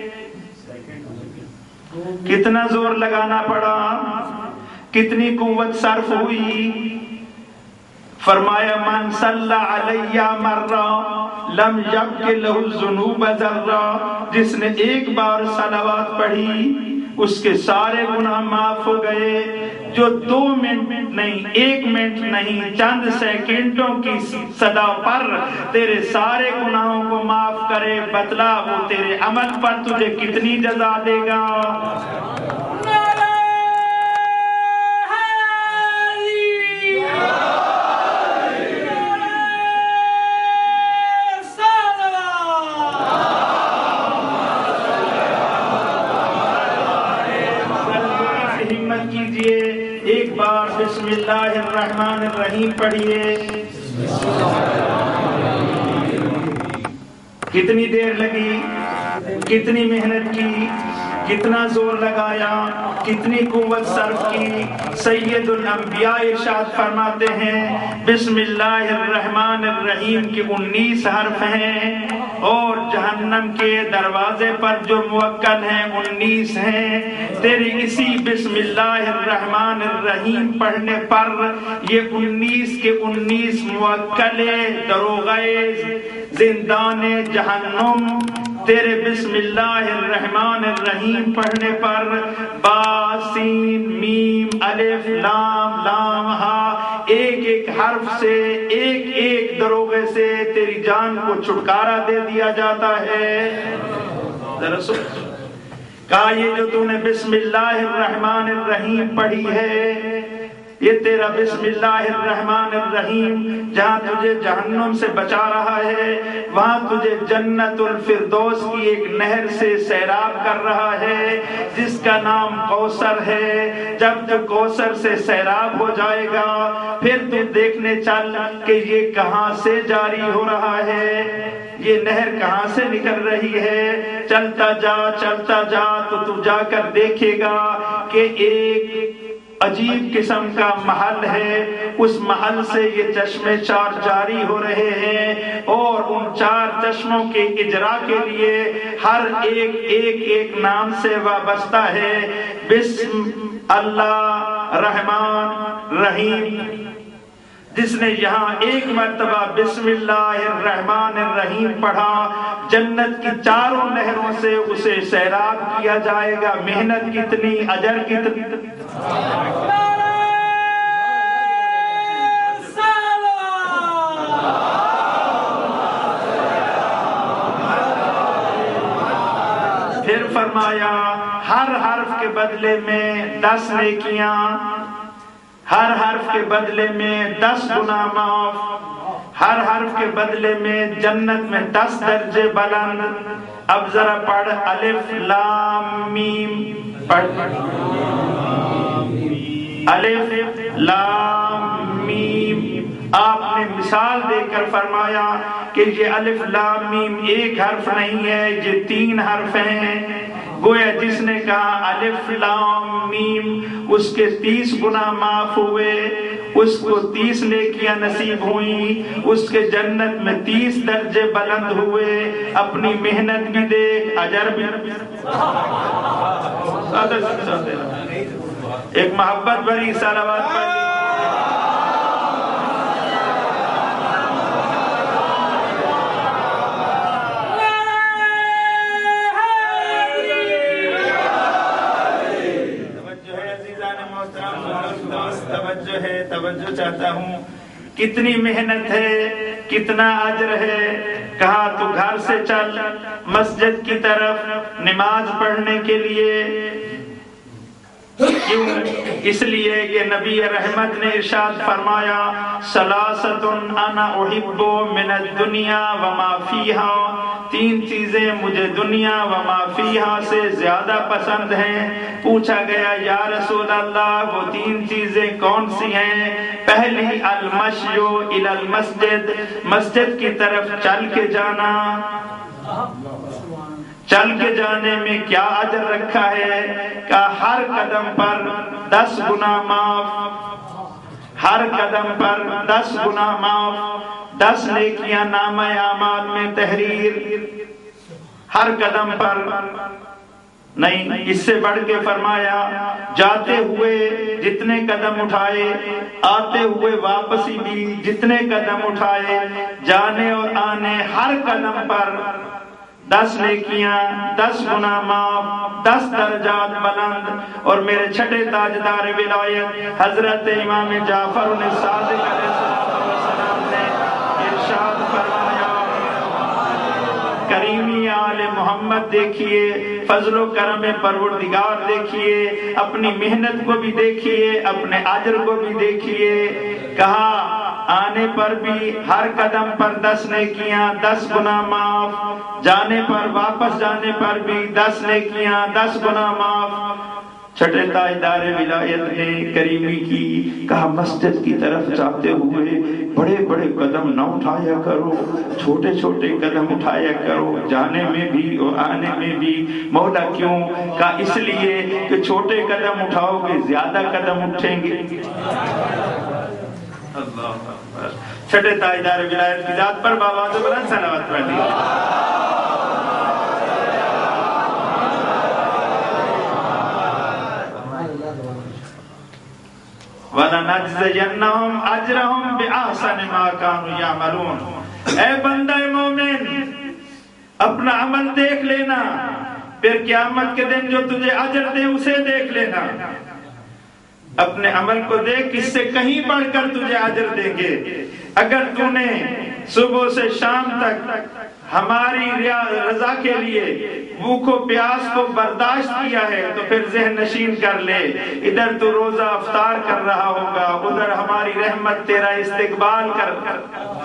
कितना जोर लगाना पड़ा, कितनी कुव्वत सर्फ हुई। फरमाया मन सल्ला अलैया मर्रा लम यब्कि लहु ज़ुनूब ज़र्रा। जिसने एक बार सलावत पढ़ी उसके सारे गुनाह माफ हो गए। जो दो मिनट नहीं, एक मिनट नहीं, चंद सेकंडों की सदा पर तेरे सारे गुनाहों को माफ करे, बदला वो तेरे अमल पर तुझे कितनी जज़ा देगा। एक बार बिस्मिल्लाहिर्रहमानिर्रहीम पढ़िए। कितनी देर लगी, कितनी मेहनत की, कितना जोर लगाया, कितनी कुव्वत सर्फ की। सैयदुल अंबिया इरशाद फरमाते हैं बिस्मिल्लाहिर्रहमानिर्रहीम के उन्नीस हर्फ हैं और जहन्नम के दरवाजे पर जो मुवक्कल हैं उन्नीस हैं। तेरे इसी बिस्मिल्लाहिर्रहमानिर्रहीम पढ़ने पर ये उन्नीस के उन्नीस मुवक्कले दरोगाए जिंदाने जहन्नुम तेरे बिस्मिल्लाहिर्रहमानिर्रहीम पढ़ने पर बा सीन मीम अलिफ लाम लाम हा एक एक हर्फ से एक एक दरोगे से तेरी जान को छुटकारा दे दिया जाता है। जरा सुन, कहा ये जो तूने बिस्मिल्लाहिर्रहमानिर्रहीम पढ़ी है, ये तेरा बिस्मिल्लाहिर्रहमानिर्रहीम जहाँ तुझे जहन्नुम से बचा रहा है, वहाँ तुझे जन्नतुल फिरदौस की एक नहर से सैराब कर रहा है जिसका नाम कौसर है। जब तू कौसर से सैराब हो जाएगा फिर तू देखने चल कि ये कहाँ से जारी हो रहा है, ये नहर कहाँ से निकल रही है। चलता जा चलता जा तो तू जाकर देखेगा कि एक अजीब किस्म का महल है, उस महल से ये चश्मे चार जारी हो रहे हैं और उन चार चश्मों के इजरा के लिए हर एक एक एक नाम से वाबस्ता है। बिस्म अल्लाह रहमान रहीम। جس نے یہاں ایک مرتبہ بسم اللہ الرحمن الرحیم پڑھا جنت کی چاروں نہروں سے اسے سیراب کیا جائے گا. محنت کتنی، اجر کتنی. پھر فرمایا ہر حرف کے بدلے میں دس نیکیاں، ہر حرف کے بدلے میں دس گناہ معاف، ہر حرف کے بدلے میں جنت میں دس درجے بلند. اب ذرا پڑھ الف لام میم، پڑھ الف لام میم. آپ نے مثال دے کر فرمایا کہ یہ الف لام میم ایک حرف نہیں ہے، یہ تین حرف ہیں. گویا جس نے کہا الف لام میم اس کے تیس گناہ معاف ہوئے، اس کو تیس نیکیاں نصیب ہوئیں، اس کے جنت میں تیس درجے بلند ہوئے. اپنی محنت بھی دیکھ، اجر بھی. ایک محبت بھری صلوات پڑھ لی. توجہ ہے، توجہ چاہتا ہوں. کتنی محنت ہے، کتنا اجر ہے. کہا تو گھر سے چل مسجد کی طرف نماز پڑھنے کے لیے. کیوں؟ اس لیے کہ نبی رحمت نے ارشاد فرمایا ثلاثۃ انا احب من الدنیا وما فیہا. تین چیزیں مجھے دنیا وما فیہا سے زیادہ پسند ہیں. پوچھا گیا یا رسول اللہ وہ تین چیزیں کون سی ہیں؟ پہلی المشی الی المسجد، مسجد کی طرف چل کے جانا. چل کے جانے میں کیا اجر رکھا ہے؟ کہ ہر قدم پر دس گناہ معاف، ہر قدم پر دس گناہ معاف، دس نیکیاں نامہ اعمال میں تحریر. ہر قدم پر نہیں. اس سے بڑھ کے فرمایا جاتے ہوئے جتنے قدم اٹھائے، آتے ہوئے واپسی بھی جتنے قدم اٹھائے، جانے اور آنے ہر قدم پر دس نیکیاں، دس گناہ معاف، دس درجات بلند. اور میرے چھٹے تاجدار ولایت حضرت امام جعفر صادق علیہ السلام نے ارشاد فرمایا کریمی آل محمد دیکھیے، فضل و کرم پروردگار دیکھیے، اپنی محنت کو بھی دیکھیے، اپنے اجر کو بھی دیکھیے. کہا آنے پر بھی ہر قدم پر دس نیکیاں، دس گناہ معاف، جانے پر واپس جانے پر بھی دس نیکیاں، دس گناہ معاف. چھٹے تاجدار ولایت نے کریمی کی کہا مسجد کی طرف جاتے ہوئے بڑے بڑے قدم نہ اٹھایا کرو، چھوٹے چھوٹے قدم اٹھایا کرو، جانے میں بھی اور آنے میں بھی. مولا کیوں؟ کہا اس لیے کہ چھوٹے قدم اٹھاؤ گے زیادہ قدم اٹھیں گے. اللہ چھٹے تاجدار ولایت کی ذات پر بآواز بلند صلوات پڑھیے. وَلَنَجْزِيَنَّهُمْ أَجْرَهُمْ بِأَحْسَنِ مَا كَانُوا يَعْمَلُونَ. اے بندہ مومن اپنا عمل دیکھ لینا، پھر قیامت کے دن جو تجھے اجر دے اسے دیکھ لینا. اپنے عمل کو دیکھ، اس سے کہیں بڑھ کر تجھے اجر دیں گے. اگر تو نے صبح سے شام تک ہماری رضا کے لیے بھوک و پیاس کو برداشت کیا ہے تو پھر ذہن نشین کر لے، ادھر تو روزہ افطار کر رہا ہوگا، ادھر ہماری رحمت تیرا استقبال کر کر.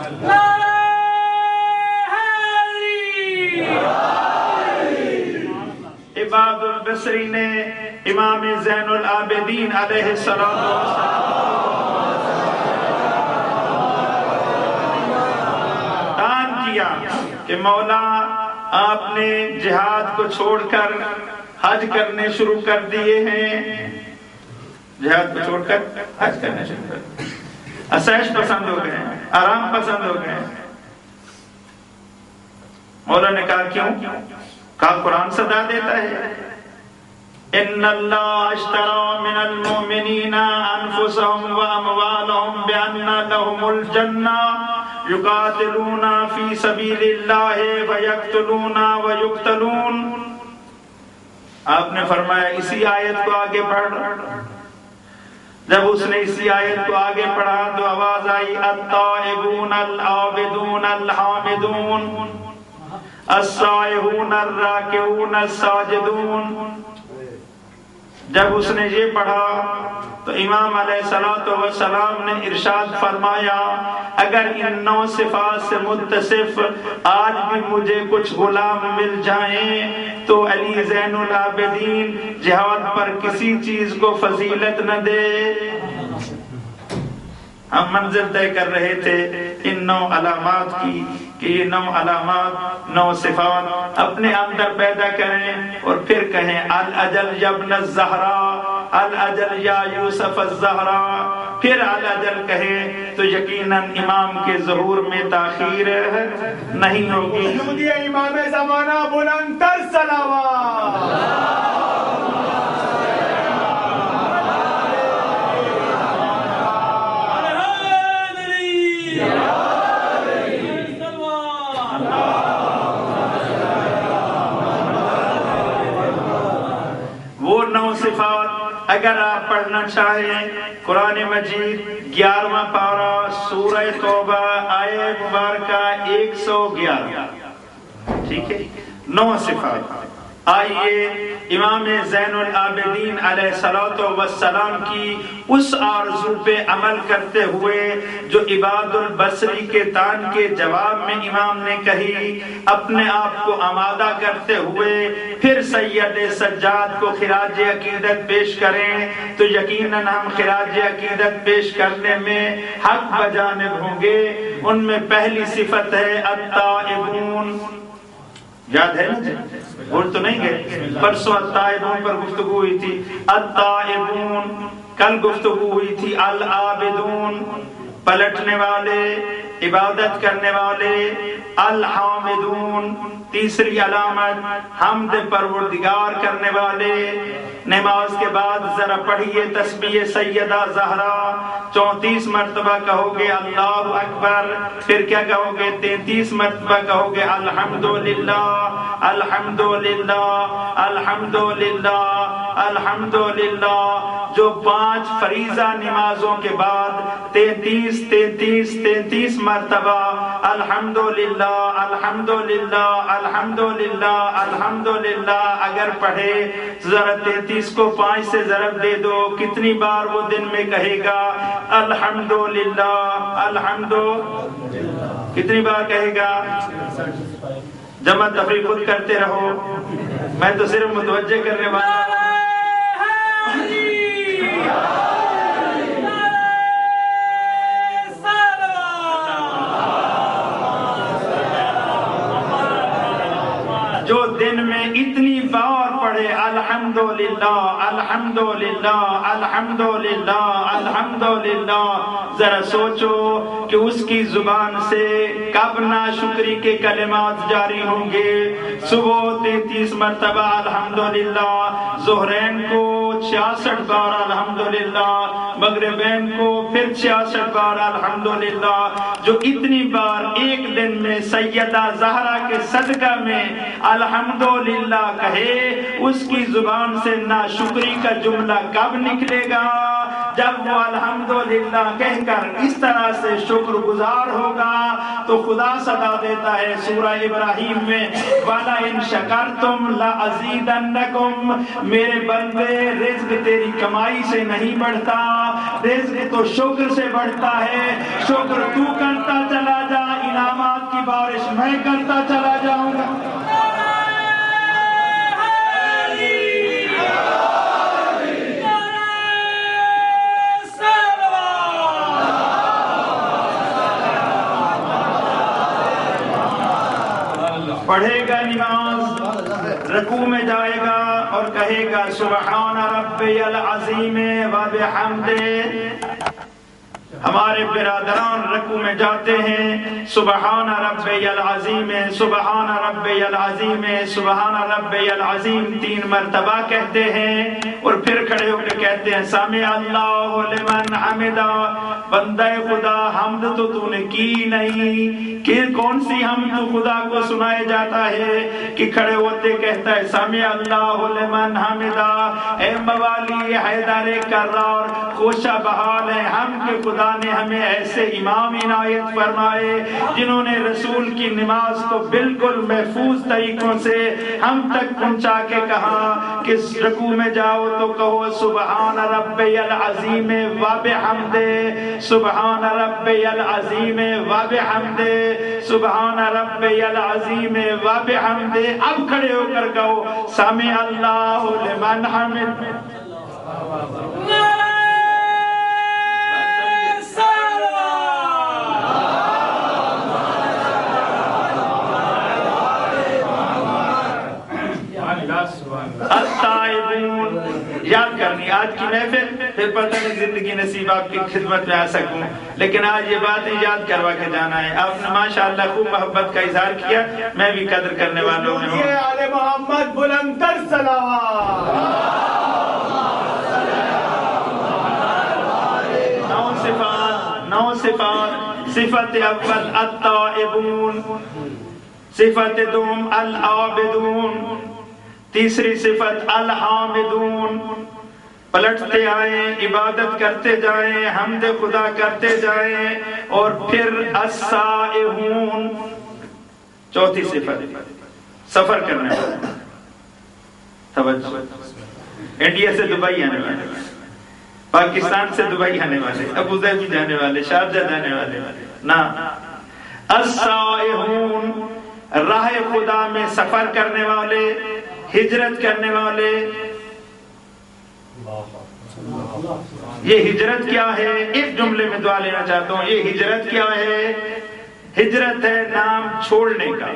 عباد البصری نے امام زین العابدین علیہ السلام دان کیا کہ مولا آپ نے جہاد کو چھوڑ کر حج کرنے شروع کر دیے ہیں، جہاد کو چھوڑ کر حج کرنے شروع کر دیے. عیش پسند ہو گئے، آرام پسند ہو گئے. مولا نے کہا کیوں؟ کہا قرآن صدا دیتا ہے ان اللہ اشترى من المؤمنین انفسهم واموالهم بان لهم لهم الجنہ یقاتلون فی سبیل اللہ ویقتلون ویقتلون. آپ نے فرمایا اسی آیت کو آگے پڑھ. جب اس نے اسی آیت کو آگے پڑھا تو آواز آئی التائبون العابدون الحامدون السائحون الراکعون الساجدون. جب اس نے یہ پڑھا تو امام علیہ الصلوۃ والسلام نے ارشاد فرمایا اگر ان نو صفات سے متصف آج بھی مجھے کچھ غلام مل جائیں تو علی زین العابدین جہاد پر کسی چیز کو فضیلت نہ دے. ہم منزل طے کر رہے تھے ان نو علامات کی کہ یہ نو علامات نو صفات اپنے اندر پیدا کریں اور پھر کہیں الاجل یا ابن الزہرا الاجل یا یوسف الزہرا. پھر الاجل کہیں تو یقیناً امام کے ظہور میں تاخیر نہیں ہوگی. امام زمانہ بلند تر صلوات. صفات اگر آپ پڑھنا چاہیں قرآن مجید گیارہواں پارہ سورہ توبہ آیہ مبارکہ ایک سو گیارہ. ٹھیک ہے نو صفات. آئیے امام زین العابدین علیہ الصلوۃ والسلام کی اس آرزو پہ عمل کرتے ہوئے جو عباد البصری کے تان کے جواب میں امام نے کہی اپنے آپ کو آمادہ کرتے ہوئے پھر سید سجاد کو خراج عقیدت پیش کریں تو یقیناً ہم خراج عقیدت پیش کرنے میں حق بجانب ہوں گے. ان میں پہلی صفت ہے التائبون. یاد ہے نا جی بول تو نہیں گئے پرسوں التائبون پر گفتگو ہوئی تھی. التائبون کل گفتگو ہوئی تھی. العابدون پلٹنے والے عبادت کرنے والے. الحامدون تیسری علامت حمد پروردگار کرنے والے. نماز کے بعد ذرا پڑھیے تسبیح سیدہ زہرا چونتیس مرتبہ کہو گے اللہ اکبر. پھر کیا کہو گے تینتیس مرتبہ کہو گے الحمدللہ الحمدللہ الحمدللہ الحمدللہ. جو پانچ فریضہ نمازوں کے بعد تینتیس تینتیس تینتیس مرتبہ الحمدللہ الحمدللہ الحمدللہ الحمدللہ اگر پڑھے ذرا تینتیس کو پانچ سے ضرب دے دو کتنی بار وہ دن میں کہے گا الحمدللہ الحمد کتنی بار کہے گا. جمع تفریق خود کرتے رہو میں تو صرف متوجہ کرنے والا. جو دن میں اتنی بار پڑھے الحمدللہ الحمدللہ الحمدللہ الحمدللہ ذرا سوچو کہ اس کی زبان سے کب ناشکری کے کلمات جاری ہوں گے. صبح تینتیس مرتبہ الحمدللہ, ظہرین کو چھیاسٹھ بار الحمدللہ, مغربین کو پھر چھیاسٹھ بار الحمدللہ. جو اتنی بار ایک دن میں سیدہ زہرا کے صدقہ میں الحمدللہ کہے, اس کی زبان سے ناشکری کا جملہ کب نکلے گا؟ جب وہ الحمدللہ کہہ کر اس طرح سے شکر گزار ہوگا تو خدا صدا دیتا ہے سورہ ابراہیم میں وَلَئِن شَكَرْتُمْ لَأَزِيدَنَّكُمْ, میرے بندے رزق تیری کمائی سے نہیں بڑھتا, رزق تو شکر سے بڑھتا ہے. شکر تو کرتا چلا جا, انعامات کی بارش میں کرتا چلا جاؤں گا. پڑھے گا نماز, رکوع میں جائے گا اور کہے گا سبحان ربی العظیم و بحمدہ. ہمارے برادران رکوع میں جاتے ہیں سبحان ربی العظیم سبحان ربی العظیم سبحان ربی العظیم تین مرتبہ کہتے ہیں اور پھر کھڑے ہو کے کہتے ہیں سمع اللہ لمن حمدہ. بندہ خدا حمد تو تو نے کی نہیں کہ کون سی حمد تو خدا کو سنائے جاتا ہے کہ کھڑے ہوتے کہتا ہے سمع اللہ لمن حمدہ. اے موالی حیدر کرار خوشا بحال ہے ہم کہ خدا نے ہمیں ایسے امام عنایت فرمائے جنہوں نے رسول کی نماز کو بالکل محفوظ طریقوں سے ہم تک پہنچا کے کہا کہ رکوع میں جاؤ تو کہو سبحان ربی العظیم و بحمدہ سبحان ربی العظیم و بحمدہ سبحان ربی العظیم و بحمدہ. اب کھڑے ہو کر کہو سمع اللہ لمن حمدہ. التائبون یاد کرنی آج کی محفل پھر پتہ نہیں زندگی نصیب آپ کی خدمت میں آ سکوں لیکن آج یہ باتیں یاد کروا کے جانا ہے. آپ نے ماشاءاللہ خوب محبت کا اظہار کیا میں بھی قدر کرنے والوں میں ہوں. آل محمد بلند تر صلوات. نو صفات نو صفات. صفت اول التائبون صفت دوم العابدون تیسری صفت الحامدون. پلٹتے آئیں عبادت کرتے جائیں حمد خدا کرتے جائیں. اور پھر السائحون چوتھی صفت سفر کرنے والے. توجہ انڈیا سے دبئی آنے والے پاکستان سے دبئی آنے والے ابوظہبی جانے والے شارجہ جانے والے نا. السائحون راہ خدا میں سفر کرنے والے ہجرت کرنے والے. یہ ہجرت کیا ہے ایک جملے میں دعا لینا چاہتا ہوں. یہ ہجرت کیا ہے؟ ہجرت ہے نام چھوڑنے کا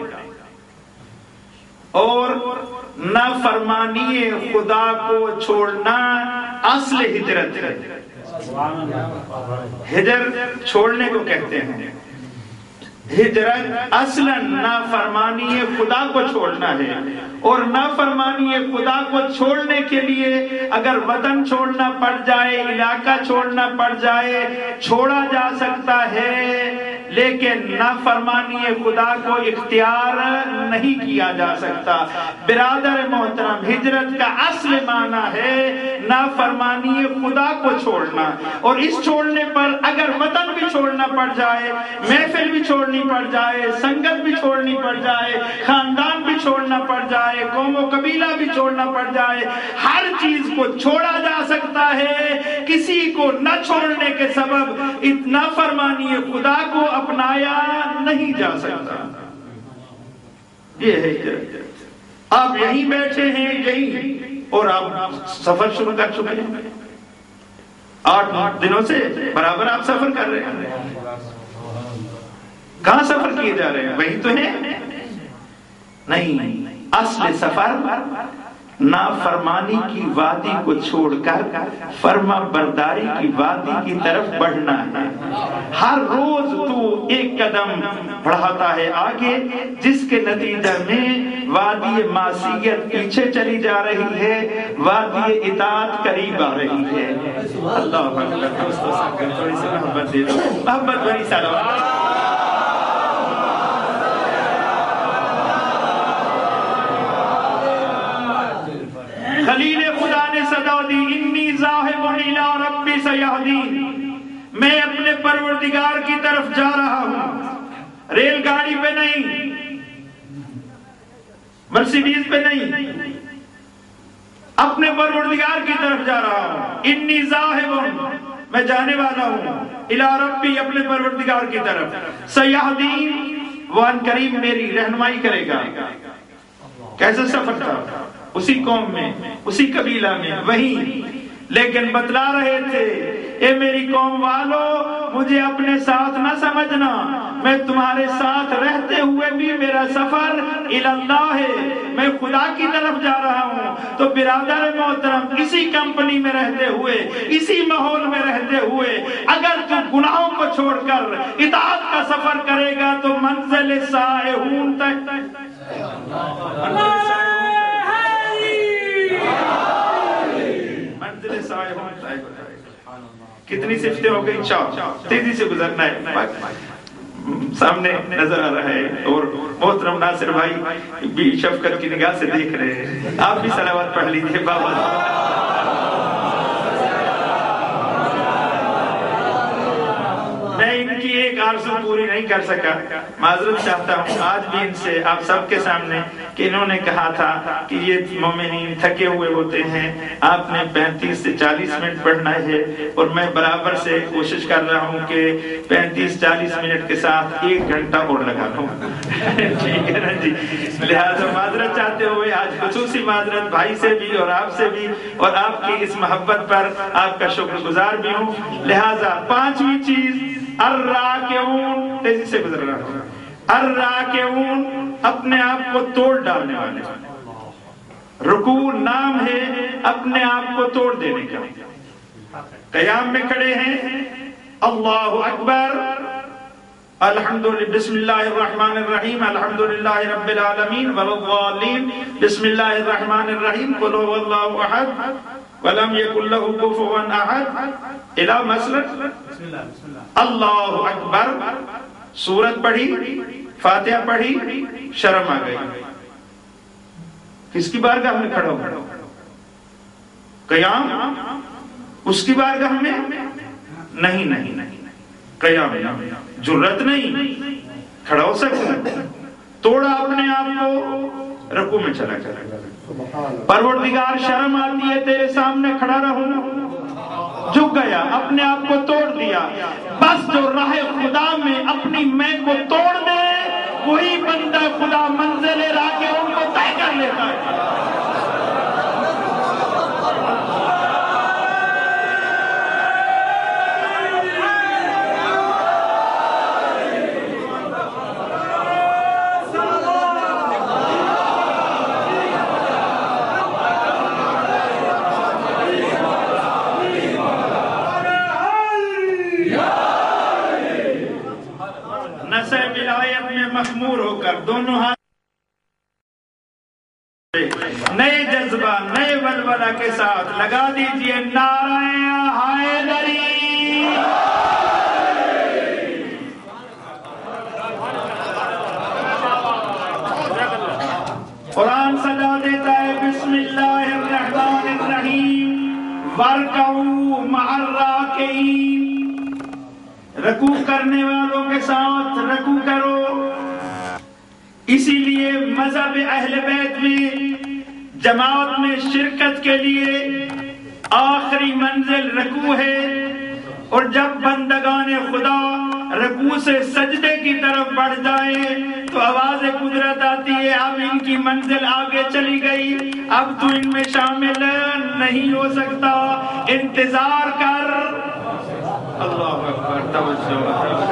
اور نافرمانی خدا کو چھوڑنا اصل ہجرت ہے. ہجر چھوڑنے کو کہتے ہیں. ہجرت اصلاً نافرمانی خدا کو چھوڑنا ہے اور نافرمانی خدا کو چھوڑنے کے لیے اگر وطن چھوڑنا پڑ جائے علاقہ چھوڑنا پڑ جائے چھوڑا جا سکتا ہے لیکن نافرمانی خدا کو اختیار نہیں کیا جا سکتا. برادر محترم ہجرت کا اصل معنی ہے نافرمانی خدا کو چھوڑنا اور اس چھوڑنے پر اگر وطن بھی چھوڑنا پڑ جائے محفل بھی چھوڑنی پڑ جائے سنگت بھی چھوڑنی پڑ جائے خاندان بھی چھوڑنا پڑ جائے قوم و قبیلہ بھی چھوڑنا پڑ جائے ہر چیز کو چھوڑا جا سکتا ہے. کسی کو نہ چھوڑنے کے سبب اتنا فرمانی خدا کو اپنایا نہیں جا سکتا. یہ ہے آپ یہیں بیٹھے ہیں یہیں اور آپ سفر شروع کر چکے ہیں. آٹھ دنوں سے برابر آپ سفر کر رہے ہیں. کہاں سفر کیے جا رہے ہیں؟ وہی تو ہے نہیں. اصل سفر نافرمانی کی وادی کو چھوڑ کر فرما برداری کی وادی کی طرف بڑھنا ہے. ہر روز تو ایک قدم بڑھاتا ہے آگے جس کے نتیجے میں وادی معصیت پیچھے چلی جا رہی ہے وادی اطاعت قریب آ رہی ہے. اللہ اکبر. تھوڑی سی محبت دے دو محبت بھری صلوات. خلیل خدا نے صدا دی انی ذاہب الی ربی سیہدین. میں اپنے پروردگار کی طرف جا رہا ہوں ریل گاڑی پہ نہیں مرسیڈیز پہ نہیں اپنے پروردگار کی طرف جا رہا ہوں. انی ذاہب میں جانے والا ہوں الی ربی اپنے پروردگار کی طرف. سیہدین وہ ان قریب میری رہنمائی کرے گا. کیسا سفر تھا اسی قوم میں اسی قبیلہ میں وہی لیکن بتلا رہے تھے اے میری قوم والو مجھے اپنے ساتھ نہ سمجھنا میں تمہارے ساتھ رہتے ہوئے بھی میرا سفر اللہ ہے، میں خدا کی طرف جا رہا ہوں۔ تو برادر محترم، اسی کمپنی میں رہتے ہوئے، اسی ماحول میں رہتے ہوئے اگر تو گناہوں کو چھوڑ کر اطاعت کا سفر کرے گا تو منزل سائحون تک منزل سائحون تک کتنی صفتیں ہو گئی؟ چار، تیزی سے گزرنا ہے، سامنے نظر آ رہا ہے، اور محترم ناصر بھائی بھی شفقت کی نگاہ سے دیکھ رہے ہیں۔ آپ بھی صلوات پڑھ لیجئے بابا۔ میں ان کی ایک آرزو پوری نہیں کر سکا، معذرت چاہتا ہوں آج بھی ان سے آپ سب کے سامنے کہ انہوں نے کہا تھا کہ یہ مومنین تھکے ہوئے ہوتے ہیں، آپ نے پینتیس سے چالیس منٹ پڑھنا ہے، اور میں برابر سے کوشش کر رہا ہوں کہ پینتیس چالیس منٹ کے ساتھ ایک گھنٹہ اور لگا دوں۔ ٹھیک ہے نا جی؟ لہٰذا معذرت چاہتے ہوئے آج خصوصی معذرت بھائی سے بھی اور آپ سے بھی، اور آپ کی اس محبت پر آپ کا شکر گزار بھی ہوں۔ لہٰذا پانچویں چیز الراکعون، تیزی سے گزر رہا ہوں، الراکعون اپنے آپ کو توڑ ڈالنے والے، رکوع نام ہے اپنے آپ کو توڑ دینے کا۔ قیام میں کھڑے ہیں، اللہ اکبر، الحمدللہ، بسم اللہ الرحمن الرحیم، الحمدللہ رب العالمین والضالین، بسم اللہ الرحمن الرحیم، قل هو اللہ احد ولم یکن لہ کفوا احد، الہ مسلک اللہ اکبر، سورت پڑھی، فاتحہ پڑھی، شرم آ گئی، کس کی بارگاہ میں کھڑا ہو؟ قیام اس کی بارگاہ میں نہیں، نہیں نہیں قیام جرت نہیں، کھڑا ہو سکتا، توڑا اپنے آپ کو، رکوع میں چلا چلا، پروردگار شرم آتی ہے تیرے سامنے کھڑا رہوں، جھک گیا، اپنے آپ کو توڑ دیا۔ بس جو راہ خدا میں اپنی میں کو توڑ دے وہی بندہ خدا منزل راکعون کو طے کر لیتا ہے۔ مخمور ہو کر دونوں ہاتھ نئے جذبہ، نئے ولولہ کے ساتھ لگا دیجئے نعرہ حیدری۔ قرآن سجا دیتا ہے بسم اللہ الرحمن الرحیم وارکعوا مع الراکعین، رکوع کرنے والوں کے ساتھ رکوع کرو۔ اسی لیے مذہب اہل بیت میں جماعت میں شرکت کے لیے آخری منزل رکوع ہے، اور جب بندگان خدا رکوع سے سجدے کی طرف بڑھ جائے تو آواز قدرت آتی ہے اب ان کی منزل آگے چلی گئی، اب تو ان میں شامل نہیں ہو سکتا، انتظار کر۔ اللہ اکبر، توجہ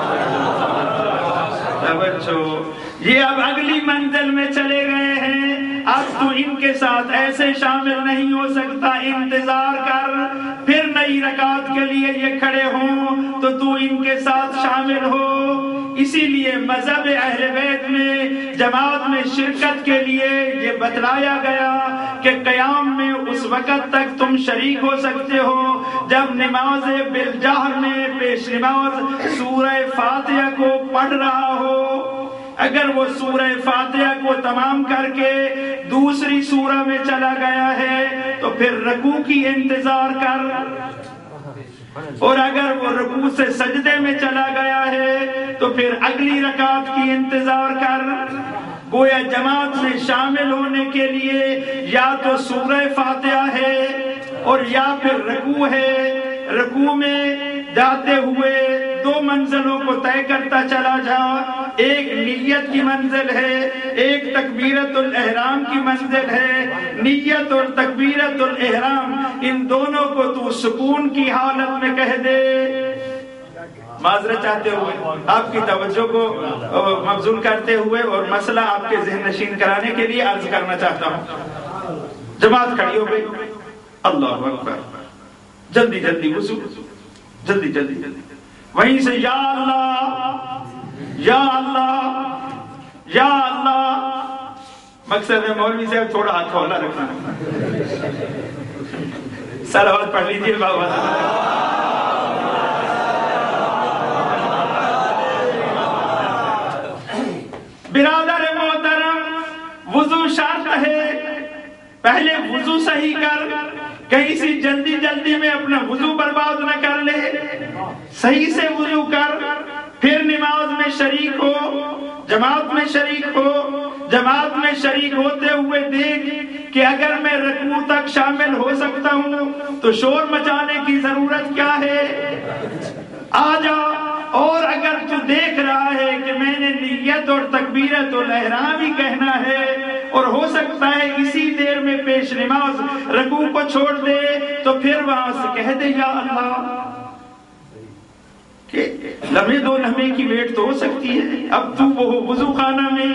توجہ، یہ اب اگلی منزل میں چلے گئے ہیں، اب تو ان کے ساتھ ایسے شامل نہیں ہو سکتا، انتظار کر، پھر نئی رکعت کے لیے یہ کھڑے ہوں تو تو ان کے ساتھ شامل ہو۔ اسی لیے مذہب اہل بیت میں جماعت میں شرکت کے لیے یہ بتلایا گیا کہ قیام میں اس وقت تک تم شریک ہو سکتے ہو جب نماز بالجہر میں پیش نماز سورہ فاتحہ کو پڑھ رہا ہو۔ اگر وہ سورہ فاتحہ کو تمام کر کے دوسری سورہ میں چلا گیا ہے تو پھر رکوع کی انتظار کر، اور اگر وہ رکوع سے سجدے میں چلا گیا ہے تو پھر اگلی رکعت کی انتظار کر۔ گویا جماعت میں شامل ہونے کے لیے یا تو سورہ فاتحہ ہے اور یا پھر رکوع ہے۔ رکوع میں جاتے ہوئے دو منزلوں کو طے کرتا چلا جا، ایک نیت کی منزل ہے، ایک تکبیرت الاحرام کی منزل ہے۔ نیت اور تکبیرت الاحرام ان دونوں کو تو سکون کی حالت میں کہہ دے، معذرت چاہتے ہوئے، آپ کی توجہ کو مبذول کرتے ہوئے اور مسئلہ آپ کے ذہن نشین کرانے کے لیے عرض کرنا چاہتا ہوں۔ جماعت کھڑی ہو گئی، اللہ اکبر، جلدی جلدی وضو، جلدی جلدی جلدی، وہیں سے یا اللہ یا اللہ یا اللہ۔ مقصد ہے مولوی صاحب تھوڑا ہاتھ کھولا رکھنا، صلوات پڑھ لیجیے بابا۔ برادر محترم، وضو شرط ہے، پہلے وضو صحیح کر، کہیں سی جلدی جلدی میں اپنا وضو برباد نہ کر لے، صحیح سے وضو کر، پھر نماز میں شریک ہو، جماعت میں شریک ہو، جماعت میں شریک ہوتے ہوئے دیکھ کہ اگر میں رکوع تک شامل ہو سکتا ہوں تو شور مچانے کی ضرورت کیا ہے، آ جا۔ اور اگر تو دیکھ رہا ہے کہ میں نے نیت اور تکبیرت الاحرام ہی کہنا ہے اور ہو سکتا ہے اسی دیر میں پیش نماز رکوع کو چھوڑ دے، تو پھر وہاں سے کہہ دے یا اللہ، کہ لمحے دو لمحے کی ویٹ تو ہو سکتی ہے، اب تو وہ وضو خانہ میں،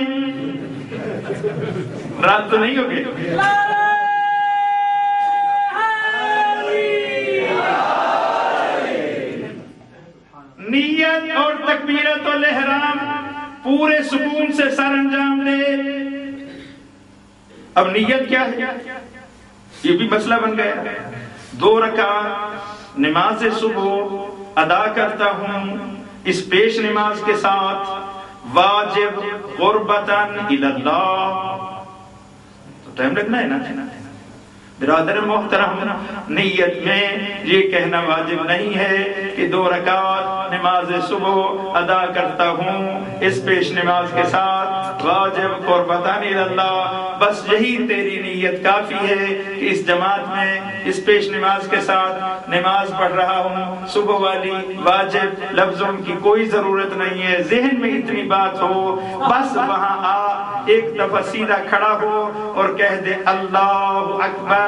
رات تو نہیں ہوگی۔ نیت اور تکبیرت الاحرام پورے سکون سے سر انجام دے۔ اب نیت کیا ہے، یہ بھی مسئلہ بن گیا۔ دو رکعت نماز صبح ادا کرتا ہوں اس پیش نماز کے ساتھ، واجب قربتاً الی اللہ، تو ٹائم لگنا ہے نا۔ برادر محترم، نیت میں یہ کہنا واجب نہیں ہے کہ دو رکعت نماز صبح ادا کرتا ہوں اس پیش نماز کے ساتھ، واجب قربتاً الی اللہ، بس یہی تیری نیت کافی ہے کہ اس جماعت میں اس پیش نماز کے ساتھ نماز پڑھ رہا ہوں، صبح والی واجب لفظوں کی کوئی ضرورت نہیں ہے، ذہن میں اتنی بات ہو، بس وہاں آ، ایک دفعہ سیدھا کھڑا ہو اور کہہ دے اللہ اکبر۔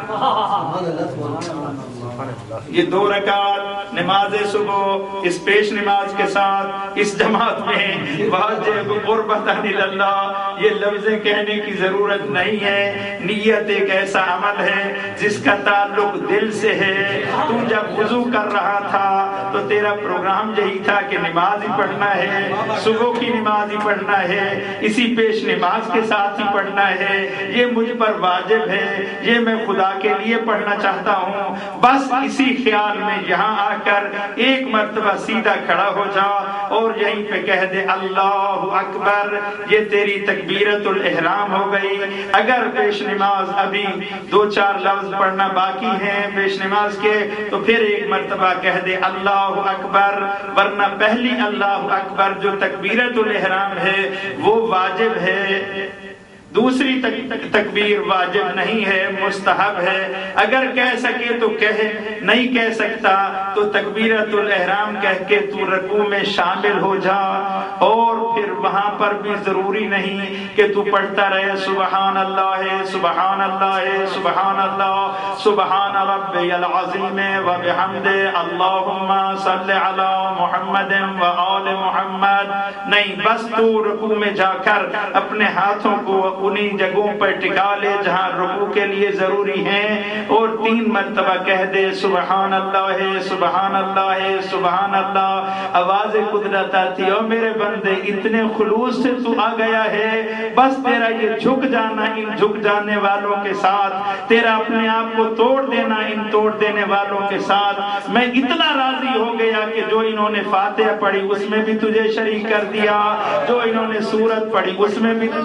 یہ دو رکعت نماز صبح اس پیش نماز کے ساتھ اس جماعت میں واجب قربتاً الی اللہ، یہ لفظیں کہنے کی ضرورت نہیں ہے۔ نیت ایک ایسا عمل ہے جس کا تعلق دل سے ہے۔ تو جب وضو کر رہا تھا تو تیرا پروگرام یہی تھا کہ نماز ہی پڑھنا ہے، صبح کی نماز ہی پڑھنا ہے، اسی پیش نماز کے ساتھ ہی پڑھنا ہے، یہ مجھ پر واجب ہے، یہ میں خدا کے لیے پڑھنا چاہتا ہوں، بس اسی خیال میں یہاں آ کر ایک مرتبہ سیدھا کھڑا ہو جا اور یہیں پہ کہہ دے اللہ اکبر، یہ تیری تکبیرت الاحرام ہو گئی۔ اگر پیش نماز ابھی دو چار لفظ پڑھنا باقی ہیں پیش نماز کے تو پھر ایک مرتبہ کہہ دے اللہ اکبر، ورنہ پہلی اللہ اکبر جو تکبیرت الاحرام ہے وہ واجب ہے، دوسری تکبیر واجب نہیں ہے، مستحب ہے۔ اگر کہہ سکے تو کہہ، نہیں کہہ سکتا تو تکبیرت الاحرام کہہ کے تو رکوع میں شامل ہو جا، اور پھر وہاں پر بھی ضروری نہیں کہ تو پڑھتا رہے سبحان اللہ سبحان اللہ سبحان اللہ سبحان ربی العظیم و بحمدہ اللہم صلی علی محمد و آل محمد، نہیں، بس تو رکوع میں جا کر اپنے ہاتھوں کو انہی جگہوں پر ٹکا لے جہاں رکوع کے لیے ضروری ہیں، اور تین مرتبہ کہہ دے سبحان اللہ سبحان اللہ سبحان اللہ۔ آواز قدرت آتی ہے، میرے بندے اتنے خلوص سے تو آ گیا ہے، بس تیرا یہ جھک جانا ان جھک جانے والوں کے ساتھ، تیرا اپنے آپ کو توڑ دینا ان توڑ دینے والوں کے ساتھ، میں اتنا راضی ہو گیا کہ جو انہوں نے فاتحہ پڑھی اس میں بھی تجھے شریک کر دیا، جو انہوں نے سورت پڑھی اس میں بھی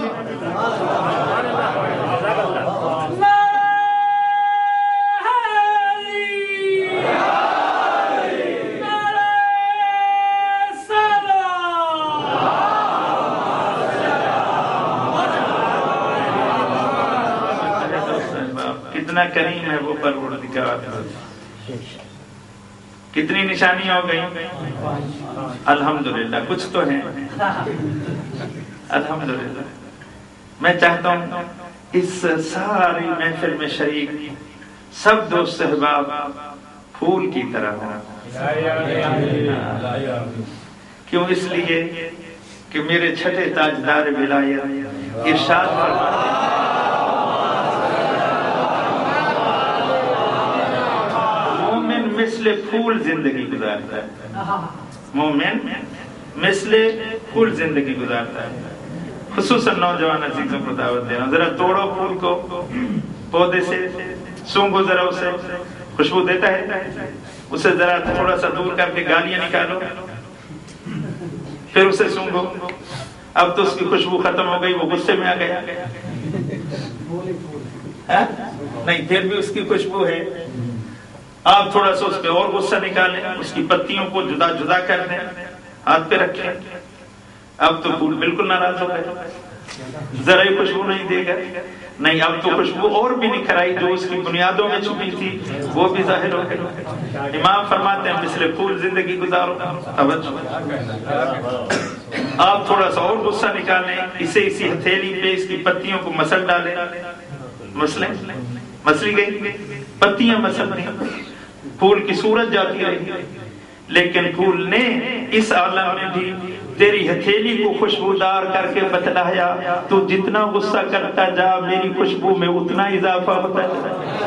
کتنا کریم ہے وہ پروردگار، کتنی نشانی ہو گئی، الحمدللہ کچھ تو ہیں، الحمدللہ۔ میں چاہتا ہوں اس ساری محفل میں شریک سب دوست احباب پھول کی طرح ہو. کیوں؟ اس لیے کہ میرے چھٹے تاجدار ولایت ارشاد فرماتے ہیں مومن مثل پھول زندگی گزارتا ہے. مومن مثل پھول زندگی گزارتا ہے. خصوصاً نوجوان عزیزوں کو دعوت دے رہا ہوں، ذرا توڑو پھول کو پودے سے، سونگو ذرا اسے، خوشبو دیتا ہے، اسے ذرا تھوڑا سا دور کر کے گالیاں نکالو، پھر اسے سونگو. اب تو اس کی خوشبو ختم ہو گئی، وہ غصے میں آ گیا. نہیں، پھر بھی اس کی خوشبو ہے. آپ تھوڑا سا اس پہ اور غصہ نکالیں، اس کی پتیوں کو جدا جدا کر دیں، ہاتھ پہ رکھیں. اب تو پھول بالکل ناراض ہو گئے، ذرا ہی خوشبو نہیں دے گا. نہیں، اب تو خوشبو اور بھی نکھر آئی، جو اس کی بنیادوں میں چھپی تھی وہ بھی ظاہر ہو گئی. امام فرماتے ہیں مثل پھول زندگی گزارو. آپ تھوڑا سا اور غصہ نکالیں، اسے اسی ہتھیلی پہ اس کی پتیوں کو مسل ڈالیں. مسلیں مسلی گئی، پتیاں مسل دیں، پھول کی صورت جاتی رہی. لیکن پھول نے اس عالم میں بھی تیری ہتھیلی کو خوشبودار کر کے بتلایا، تو جتنا غصہ کرتا جا میری خوشبو میں اتنا اضافہ ہوتا ہے.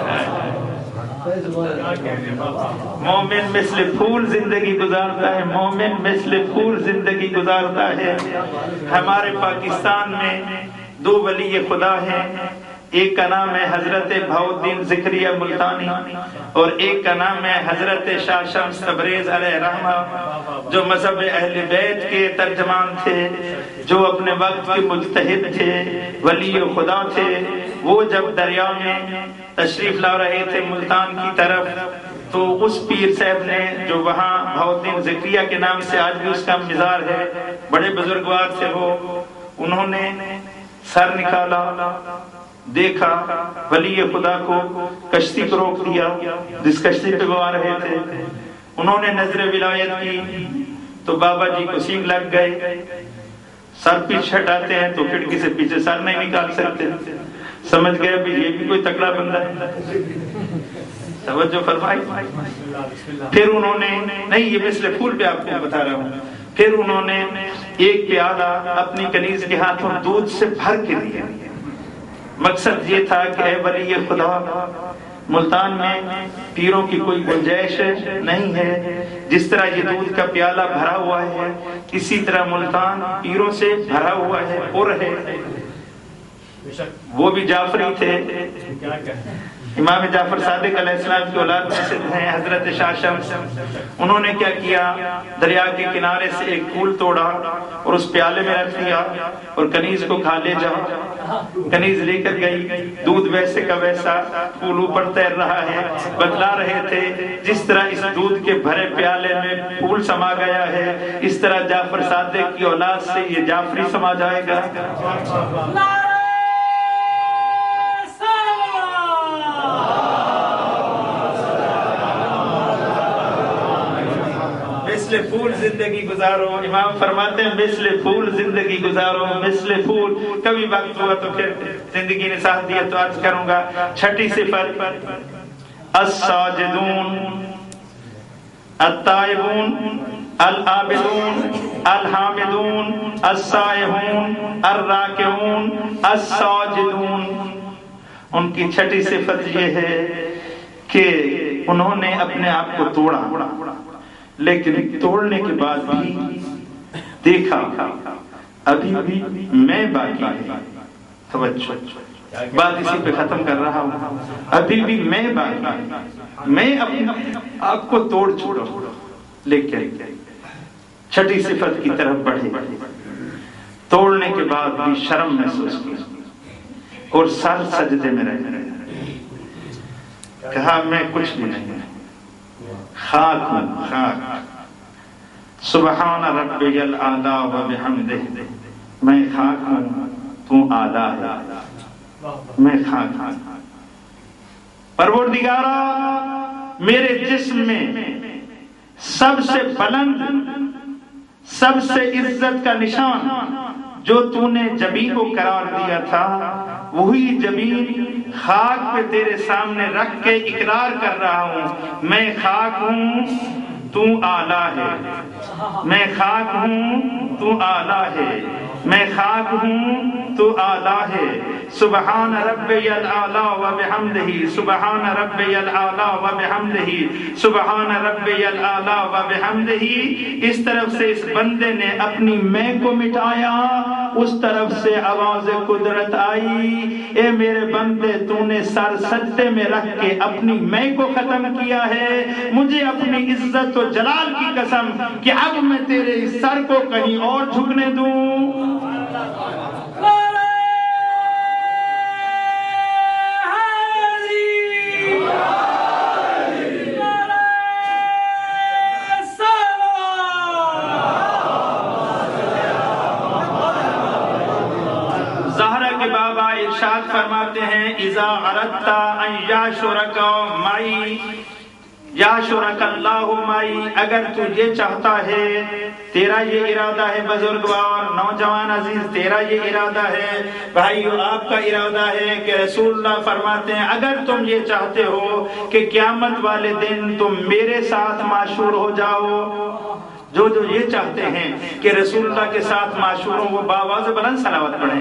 مومن مثل پھول زندگی گزارتا ہے، مومن مثل پھول زندگی گزارتا ہے. ہمارے پاکستان میں دو ولی خدا ہیں، ایک کا نام ہے حضرت بہاؤالدین ذکریہ ملتانی اور ایک کا نام ہے حضرت شاہ شمس تبریز علیہ رحمہ، جو مذہب اہل بیت کے ترجمان تھے، جو اپنے وقت کے مجتہد تھے، ولی خدا تھے. وہ جب دریا میں تشریف لا رہے تھے ملتان کی طرف، تو اس پیر صاحب نے جو وہاں بہاؤالدین ذکریہ کے نام سے آج بھی اس کا مزار ہے، بڑے بزرگوار تھے وہ، انہوں نے سر نکالا، دیکھا ولی خدا کو، کشتی کو روک دیا جس کشتی پہ وہ آ رہے تھے. انہوں نے نظر ولایت کی تو بابا جی کو سینگ لگ گئے. سر پیچھے ہٹاتے ہیں تو کھڑکی سے پیچھے سر نہیں نکال سکتے. سمجھ گئے بھی یہ بھی کوئی تکڑا بندہ ہے. توجہ فرمائی. پھر انہوں نے، نہیں یہ مثل پھول پہ آپ کو بتا رہا ہوں، پھر انہوں نے ایک پیالہ اپنی کنیز کے ہاتھوں دودھ سے بھر کے دیا. مقصد یہ تھا کہ اے ولی خدا، ملتان میں پیروں کی کوئی گنجائش نہیں ہے. جس طرح یہ دودھ کا پیالہ بھرا ہوا ہے، اسی طرح ملتان پیروں سے بھرا ہوا ہے، اور ہے. وہ بھی جعفری تھے، امام جعفر صادق علیہ السلام کی اولاد میں سے ہیں حضرت شاہ شمس. انہوں نے کیا کیا، دریا کے کنارے سے ایک پھول توڑا اور اس پیالے میں رکھ دیا اور کنیز کو کھا لے جا. کنیز لے کر گئی، دودھ ویسے کا ویسا، پھول اوپر تیر رہا ہے. بتلا رہے تھے جس طرح اس دودھ کے بھرے پیالے میں پھول سما گیا ہے، اس طرح جعفر صادق کی اولاد سے یہ جعفری سما جائے گا. مثل پھول زندگی گزارو. امام فرماتے ہیں مثل پھول زندگی گزارو، مثل پھول. کبھی وقت ہوا تو پھر زندگی نے ساتھ دیا تو عرض کروں گا. چھٹی صفت الساجدون التائبون العابدون الحامدون السائحون الراکعون الساجدون. ان کی چھٹی صفت یہ ہے کہ انہوں نے اپنے آپ کو توڑا، لیکن توڑنے کے بعد بھی دیکھا ابھی بھی میں باقی ہے. توجہ، بات اسی پہ ختم کر رہا ہوں. ابھی بھی میں باقی ہے، میں اپنے آپ کو توڑ چھوڑا، لیکن چھٹی صفت کی طرف بڑھے. توڑنے کے بعد بھی شرم محسوس کی اور سر سجدے میں رہ گئے. کہا میں کچھ بھی نہیں، خاک ہوں، خاک. سبحان ربی الاعلی و بحمدہ، میں خاک ہوں، تو اعلیٰ ہے. میں خاک ہوں. پروردگارا، میرے جسم میں سب سے بلند، سب سے عزت کا نشان جو تو نے جبین کو قرار دیا تھا، وہی جبین خاک پہ تیرے سامنے رکھ کے اقرار کر رہا ہوں، میں خاک ہوں تو اعلیٰ ہے، میں خاک ہوں تو اعلیٰ ہے، میں خاک ہوں تو اعلیٰ ہے۔ سبحان ربی الاعلیٰ و بحمدہ، سبحان ربی الاعلیٰ و بحمدہ، سبحان ربی الاعلیٰ و بحمدہ۔ اس طرف سے اس بندے نے اپنی میں کو مٹایا، اس طرف سے آواز قدرت آئی، اے میرے بندے تو نے سر سجدے میں رکھ کے اپنی میں کو ختم کیا ہے، مجھے اپنی عزت و جلال کی قسم کہ اب میں تیرے اس سر کو کہیں اور جھکنے دوں۔ ارشاد فرماتے ہیں اذا اردت ان یشرک معی یشرک اللہ معی، اگر تو یہ چاہتا ہے، تیرا یہ ارادہ ہے بزرگوار نوجوان عزیز، تیرا یہ ارادہ ہے بھائیو، آپ کا ارادہ ہے کہ رسول اللہ فرماتے ہیں اگر تم یہ چاہتے ہو کہ قیامت والے دن تم میرے ساتھ معشور ہو جاؤ، جو جو یہ چاہتے ہیں کہ رسول اللہ کے ساتھ معشور ہوں وہ بآواز بلند صلوات پڑھیں۔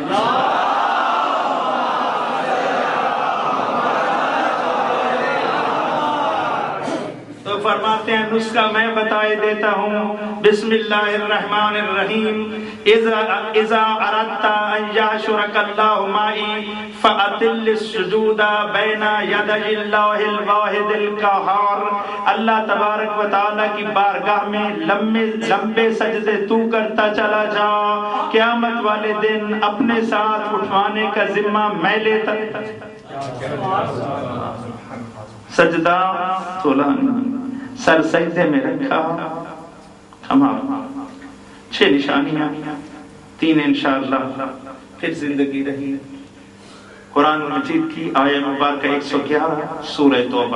تو فرماتے ہیں نسخہ میں بتائے دیتا ہوں، بسم اللہ الرحمن الرحیم، اذا اذا اردت ان یشرک اللہ معی فاطل السجود بین یدی اللہ الواحد القہار۔ اللہ تبارک و تعالی کی بارگاہ میں لمبے لمبے سجدے تو کرتا چلا جا، قیامت والے دن اپنے ساتھ اٹھوانے کا ذمہ میں لیتا۔ سجدہ تولانا، سر سجدے میں رکھا، تمام چھ نشانیاں، تین انشاءاللہ پھر زندگی رہی۔ قرآن مجید کی آیہ مبارکہ ایک سو گیارہ، سورہ توبہ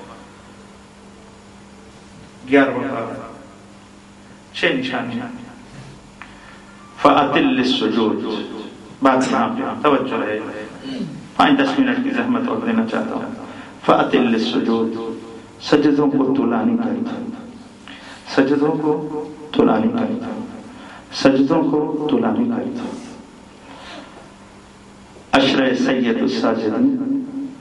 گیارہواں پارہ، چھ نشانیاں۔ فَأَتِلِّ السُّجُودِ، بات یہاں پہ توجہ ہے، پانچ دس منٹ کی زحمت اور دینا چاہتا ہوں۔ فَأَتِلِّ السُّجُودِ، سجدوں کو طولانی کرتا، سجدوں کو طولانی کرتا، سجدوں کو طولانی کرتا۔ عشرہ سید الساجدین،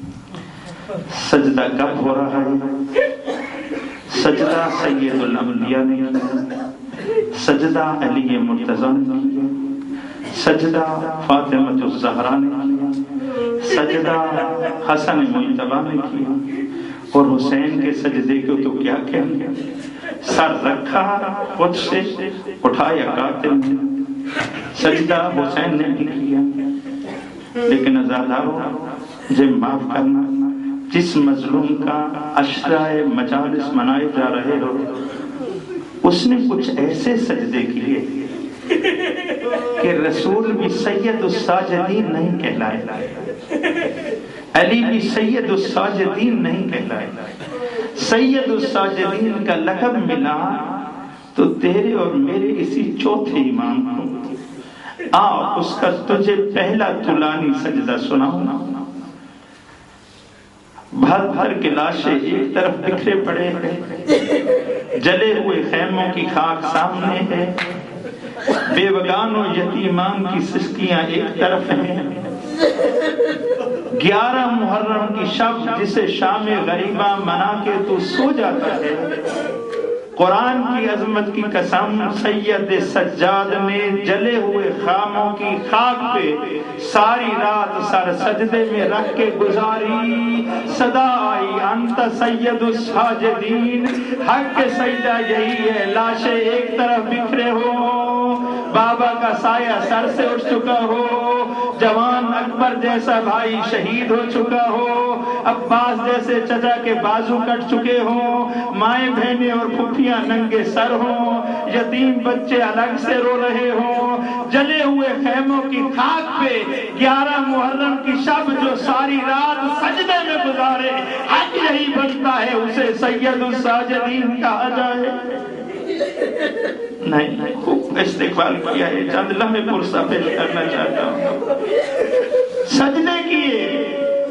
سجدہ کب ہو رہا ہے؟ سجدہ سید الانبیاء نے کیا، سجدہ علی مرتضیٰ نے کیا، سجدہ فاطمہ الزہرا نے کیا، سجدہ حسن مجتبیٰ نے کیا، اور حسین کے سجدے کو تو کیا کیا، سر رکھا خود سے اٹھایا قاتل نے، سجدہ حسین نے بھی کیا۔ لیکن عزاداروں مجھے معاف کرنا، جس مظلوم کا عشرہ مجالس منائے جا رہے ہو اس نے کچھ ایسے سجدے کیے کہ رسول بھی سید الساجدین نہیں کہلائے، علی بھی سید الساجدین نہیں کہلائے۔ سید الساجدین کا لقب ملا تو تیرے اور میرے اسی چوتھے امام کو، آ اس کا تجھے پہلا طولانی سجدہ سناؤں۔ بھر بھر کے لاشیں ایک طرف بکھرے پڑے ہیں، جلے ہوئے خیموں کی خاک سامنے ہے، بیوگان و یتیمان کی سسکیاں ایک طرف ہیں، گیارہ محرم کی شب جسے شام غریبہ منا کے تو سو جاتا ہے، قرآن کی عظمت کی قسم سید سجاد نے جلے ہوئے خاموں کی خاک پہ ساری رات سر سجدے میں رکھ کے گزاری۔ صدا آئی انت سید الساجدین، حق کے سجدہ یہی ہے، لاشیں ایک طرف بکھرے ہو، بابا کا سایہ سر سے اٹھ چکا ہو، جوان اکبر جیسا بھائی شہید ہو چکا ہو، عباس جیسے چچا کے بازو کٹ چکے ہوں، مائیں بہنیں اور پھپھیاں ننگے سر ہوں، یتیم بچے الگ سے رو رہے ہوں، جلے ہوئے خیموں کی خاک پہ گیارہ محرم کی شب جو ساری رات سجدے میں گزارے، حق یہی بنتا ہے اسے سید الساجدین کہا جائے۔ نہیں، خوب استقبال کیا ہے، چند لمحے پرسہ پیش کرنا چاہتا ہوں۔ سجدے کیے،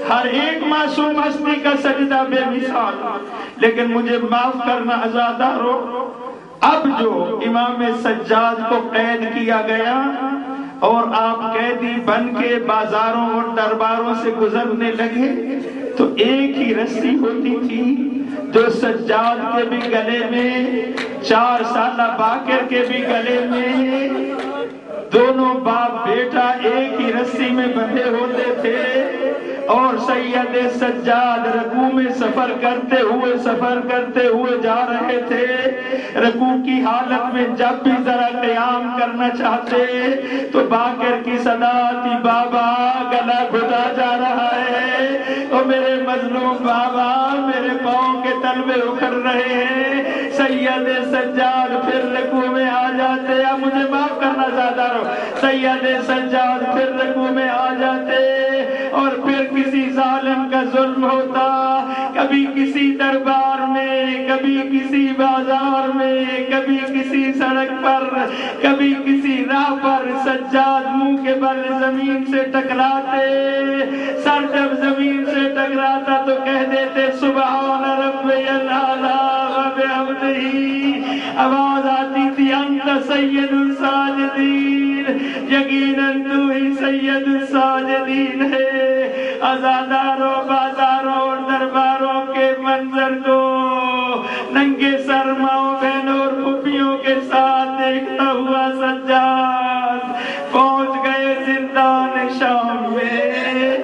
ہر ایک معصوم ہستی کا سجدہ بے مثال، لیکن مجھے معاف کرنا عزادارو، اب جو امام سجاد کو قید کیا گیا اور آپ قیدی بن کے بازاروں اور درباروں سے گزرنے لگے تو ایک ہی رسی ہوتی تھی جو سجاد کے بھی گلے میں، چار سالہ باقر کے بھی گلے میں، دونوں باپ بیٹا ایک ہی رسی میں بندھے ہوتے تھے اور سید سجاد رکوع میں سفر کرتے ہوئے سفر کرتے ہوئے جا رہے تھے۔ رکوع کی حالت میں جب بھی ذرا قیام کرنا چاہتے تو باقر کی صدا آتی، بابا گلا گھٹا جا رہا ہے، اور میرے مظلوم بابا میرے پاؤں کے تلوے اکھڑ رہے ہیں۔ سید سجاد پھر رکوع میں آ جاتے، اب مجھے معاف کرنا زیادہ رو، سید سجاد پھر رکوع میں آ جاتے اور پھر کسی ظالم کا ظلم ہوتا، کبھی کسی دربار میں، کبھی کسی بازار میں، کبھی کسی سڑک پر، کبھی کسی راہ پر، سجاد منہ کے بل زمین سے ٹکراتے، سر جب زمین سے ٹکراتا تو کہہ دیتے سبحان ربی الاعلی و بحمدہ، آواز آتی تھی انت سید الساجدین، یقیناً تو ہی سید الساجدین ہے۔ ازاداروں بازاروں اور درباروں کے منظر کو ننگے سر ماؤں بہنوں اور پھوپھیوں کے ساتھ دیکھتا ہوا سجاد پہنچ گئے زندان شام میں۔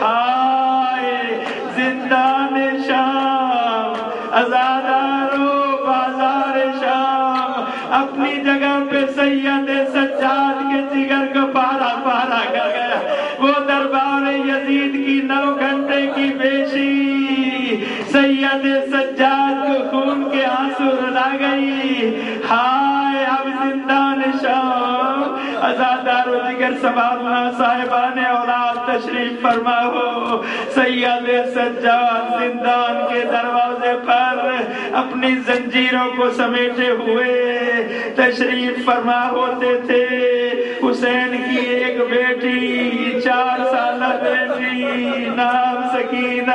ہائے زندان شام، ازاداروں بازار شام، اپنی جگہ پہ سید سجاد کے جگر کو پارا پارا کر گیا۔ وہ دربار یزید کی نو گھنٹے کی بیشی سید سجاد کو خون کے آنسو رلا گئی۔ ہائے اب زندان شام، ازادار و جگر سنبھالنا، صاحبان اولاد تشریف فرما ہو۔ سید سجاد زندان کے دروازے پر اپنی زنجیروں کو سمیٹے ہوئے تشریف فرما ہوتے تھے۔ حسین کی ایک بیٹی، چار سالہ بیٹی نام سکینہ،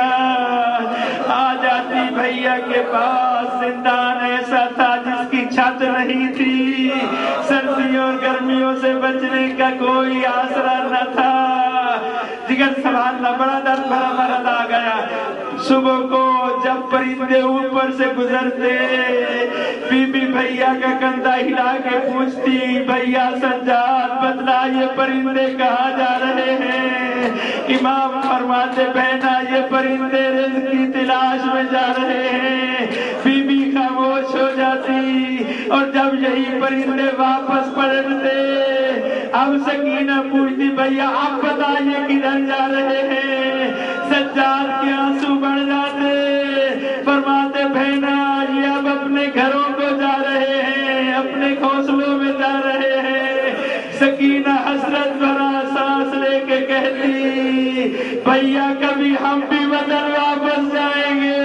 آ جاتی بھیا کے پاس۔ زندان ایسا تھا جس کی چھت نہیں تھی، سردیوں اور گرمیوں سے بچنے کا کوئی آسرا نہ تھا۔ جگر سنبھالنا، بڑا درد بھرا مرض آ گیا۔ صبح کو جب پرندے اوپر سے گزرتے، بی بی بھیا کا کندھا ہلا کے پوچھتی، بھیا سجاد بتلا یہ پرندے کہاں جا رہے ہیں؟ امام فرماتے بہنا یہ پرندے رزق کی تلاش میں جا رہے ہیں۔ بی بی خاموش ہو جاتی اور جب یہی پرندے واپس پلٹتے، اب سکینہ پوچھتی بھیا آپ بتائیے کدھر جا رہے ہیں؟ سجاد کے آنسو بڑھ جاتے، فرماتے بہنا یہ اب اپنے گھروں کو جا رہے ہیں، اپنے گھونسلوں میں جا رہے ہیں۔ سکینہ حسرت بھرا سانس لے کے کہتی بھیا کبھی ہم بھی وطن واپس جائیں گے۔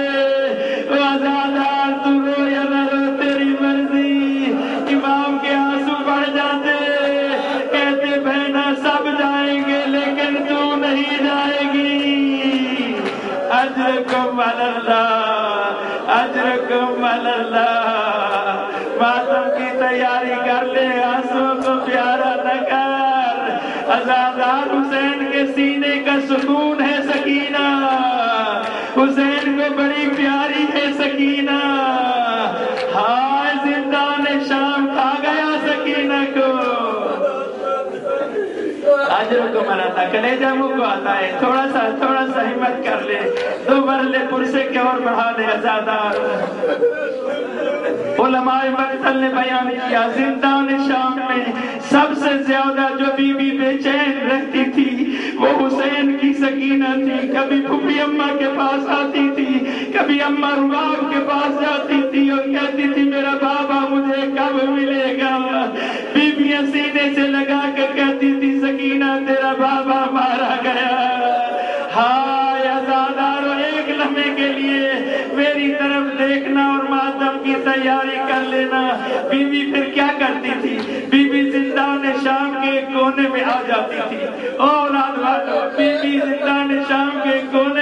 آزادار تو رو یا نہ رو تیری مرضی۔ امام کے آنسو بڑھ جاتے، کہتے بہنا سب جائیں گے لیکن تو نہیں جائے گی۔ اجرکم علی اللہ، اجرکم علی اللہ۔ ماتم کی تیاری کر لے، آنسو کو پیارا نہ کر۔ ازادار حسین کے سینے کا سکون ہے سکینہ، حسین کو بڑی پیاری ہے سکینہ۔ ہائے زندان شام کھا گیا سکینہ کو۔ اجر کو مراتا کلیجہ منہ کو آتا ہے، تھوڑا سا تھوڑا سا ہمت کر لے، دو برلے پرسے کے اور بڑھا لے ازادار۔ علماء مقتل نے بیان کیا زندان شام میں سب سے زیادہ جو بی بی بے چین رہتی تھی وہ حسین کی سکینہ تھی۔ کبھی پھوپھی اماں کے پاس آتی تھی، کبھی اماں رباب کے پاس جاتی تھی اور کہتی تھی میرا بابا مجھے کب ملے گا؟ بیویاں سینے سے لگا کر کہتی تھی سکینہ تیرا بابا مارا گیا۔ ہائے ازادارو ایک لمحے کے لیے میری طرف دیکھنا اور ماتم کی تیاری کر لینا۔ بی بی پھر کیا کرتی تھی؟ بی بی زندان شام کے کونے میں آ جاتی تھی۔ اولاد والو، بی بی زندان شام کے کونے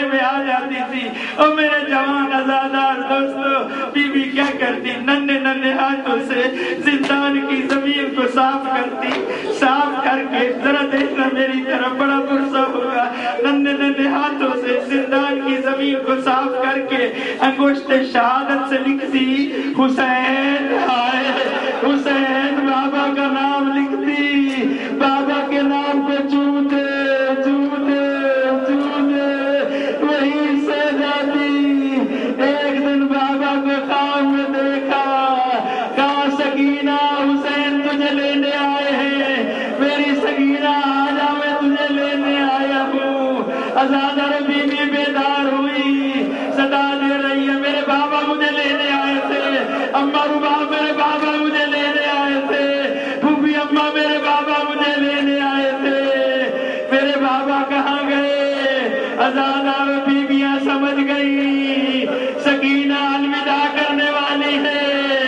کرتی, ننھے ننھے ہاتھوں سے زندان کی زمین کو صاف کرتی, صاف کر کے ذرا دیکھنا میری طرف بڑا غصہ ہوگا, ننھے ننھے ہاتھوں سے زندان کی زمین کو صاف کر کے انگشت شہادت سے لکھتی حسین آئے, حسین بابا کا نام لکھتی, بابا کے نام کو چومتے چومتے چومتے وہیں سے جاتی. ایک دن بابا کو خواب میں دیکھا, کہا سکینہ حسین تجھے لینے آئے ہیں, میری سکینہ آجا میں تجھے لینے آیا ہوں. آزادہ بی بی بیدار ہوئی, صدا دے رہی ہے میرے بابا مجھے لینے آئے تھے, اماں ربا میرے بابا مجھے لینے آئے تھے, پھوپھی اماں میرے بابا مجھے لینے آئے تھے, میرے بابا کہاں گئے؟ آزادہ بیویاں سمجھ گئی سکینہ الوداع کرنے والی ہے.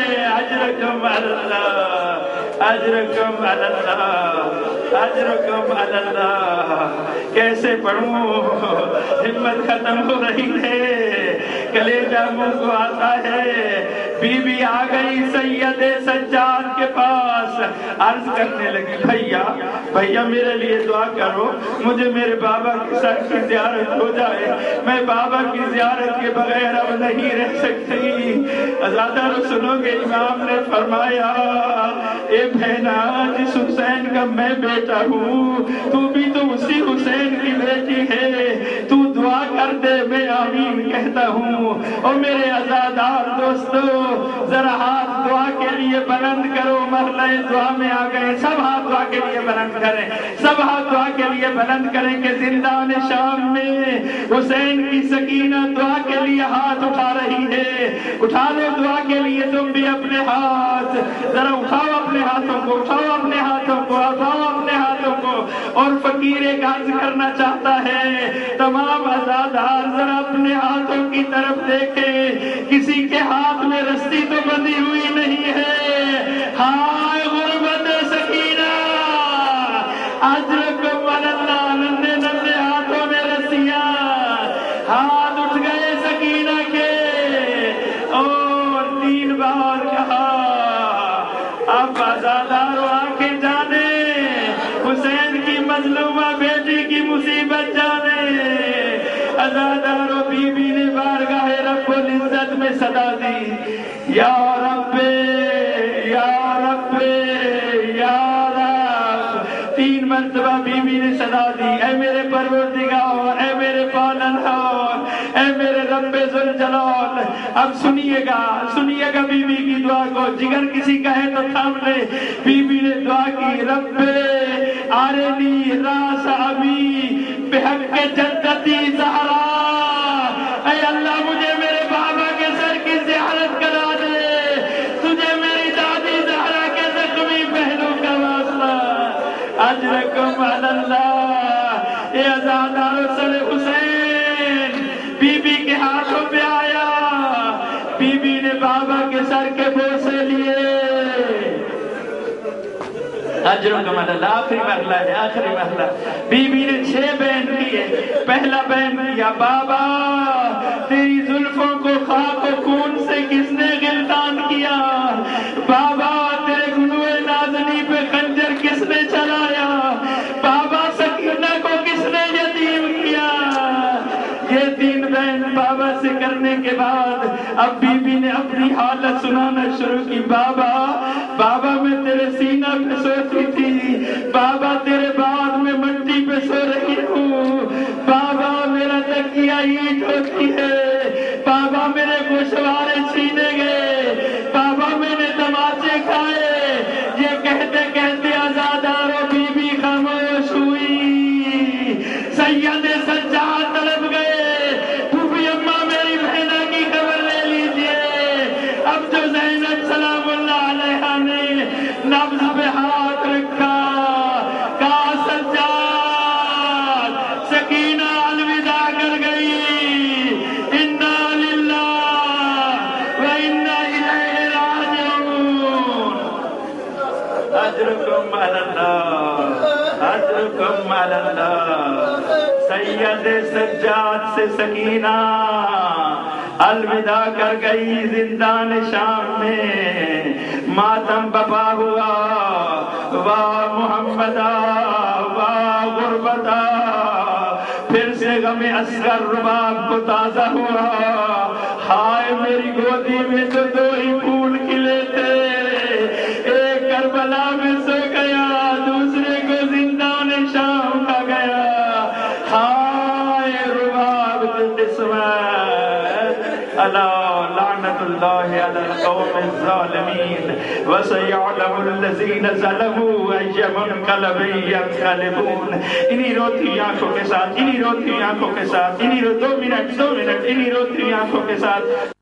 اجرکم اللہ, اجرکم اللہ, اجرکم اللہ. کیسے پڑھوں, ہمت ختم ہو رہی ہے, کلیجہ منہ کو آتا ہے. بی بی آ گئی سید سجاد کے پاس, عرض کرنے لگی بھیا بھیا میرے لیے دعا کرو, مجھے میرے بابا کے سر کی زیارت ہو جائے, میں بابا کی زیارت کے بغیر اب نہیں رہ سکتی. آزادہ رو سنو گے, امام نے فرمایا اے بہنا جس حسین کا میں بیٹا ہوں تو بھی تو اسی حسین کی بیٹی ہے, تو دعا کر دے میں آمین کہتا ہوں. اور میرے آزادار دوستو ذرا ہاتھ دعا کے لیے بلند کرو, مرحلہ دعا میں آ گئے, سب ہاتھ دعا کے لیے بلند کریں, سب ہاتھ دعا کے لیے بلند کریں کہ زندان شام میں حسین کی سکینہ دعا کے لیے ہاتھ اٹھا رہی ہے. اٹھا لو دعا کے لیے تم بھی اپنے ہاتھ, ذرا اٹھاؤ اپنے ہاتھوں کو, اٹھاؤ اپنے ہاتھوں کو, اٹھاؤ اپنے ہاتھوں کو. اور فقیر ایک عرض کرنا چاہتا ہے, تمام آزادار ذرا اپنے ہاتھوں کی طرف دیکھیں, کسی کے ہاتھ میں رسی تو بندھی ہوئی نہیں ہے. ہائے غربت سکینہ, اجرکم اللہ, ننھے ننھے ہاتھوں میں رسیاں, ہاتھ اٹھ گئے سکینہ کے. اور تین بار کہا اب آزادار آنکھیں جانے, حسین کی مظلومہ بیٹی کی مصیبت جانے. آزادار و بی بی نے بارگاہ رب العزت میں صدا دی, یا رب یا رب یا رب. تین مرتبہ بی بی نے صدا دی, اے میرے پروردگار, اے میرے پالنہار, اے میرے رب ذوالجلال. اب سنیے گا, سنیے گا بی بی کی دعا کو, جگر کسی کا ہے تو تھام لے. بی بی نے دعا کی, رب آرنی راس ابی بحق جدتی زہرا, اے اللہ مجھے میرے بابا کے سر کی زیارت کرا دے, تجھے میری دادی زہرا کے زخمی پہلو کا واسطہ. اجرکم اللہ. اے آزادار سر حسین بی بی کے ہاتھوں پہ آیا, بی بی نے بابا کے سر کے بوسے لیے. اجرکم اللہ. آخری مرحلہ ہے, آخری مرحلہ. بی بی نے چھ بین کیے. پہلا بین کیا, بابا تیری زلفوں کو خاک و خون سے کس نے غلطان کیا, بابا تیرے گلوئے نازنی پہ خنجر کس نے چلایا, بابا سکینہ کو کس نے یتیم کیا. یہ تین بین بابا سے کرنے کے بعد اب بی بی نے اپنی حالت سنانا شروع کی. بابا بابا میں تیرے سینہ پہ سوتی تھی, بابا تیرے بعد میں مٹی پہ سو رہی ہوں, بابا میرا تکیہ اینٹ ہوتی ہے, بابا میرے گوشوارے چھینے گئے, بابا میں نے تماچے کھائے. یہ کہتے کہتے آزادار و بی بی خاموش ہوئی. سید سجاد طلب گئے, پھوپھی اماں میری بہنا کی خبر لے لیجئے. اب جو زینب سلام اللہ علیہا نے نبض پہ ہاتھ رکھا, کہا سجاد سکینہ الوداع کر گئی, انا للہ و انا الیہ راجعون. اجرکم اللہ, اجرکم اللہ. سید سجاد سے سکینہ الوداع کر گئی زندان شام میں، ماتم بپا ہوا، واہ محمدہ واہ غربتہ، پھر سے غم اصغر رباب کو تازہ ہوا، ہائے میری گودی میں تو دو ہی پھول کھلے تھے، ایک کربلا میں سو گیا، دوسرے کو زندان شام کا گیا، ہائے رباب کی قسمت، الا لعنت اللہ علی القوم الظالمین، وسیعلم الذین ظلموا ای منقلب ینقلبون۔ انہی روتی آنکھوں کے ساتھ، انہی روتی آنکھوں کے ساتھ، انہی رو دو منٹ دو منٹ انہی روتی آنکھوں کے ساتھ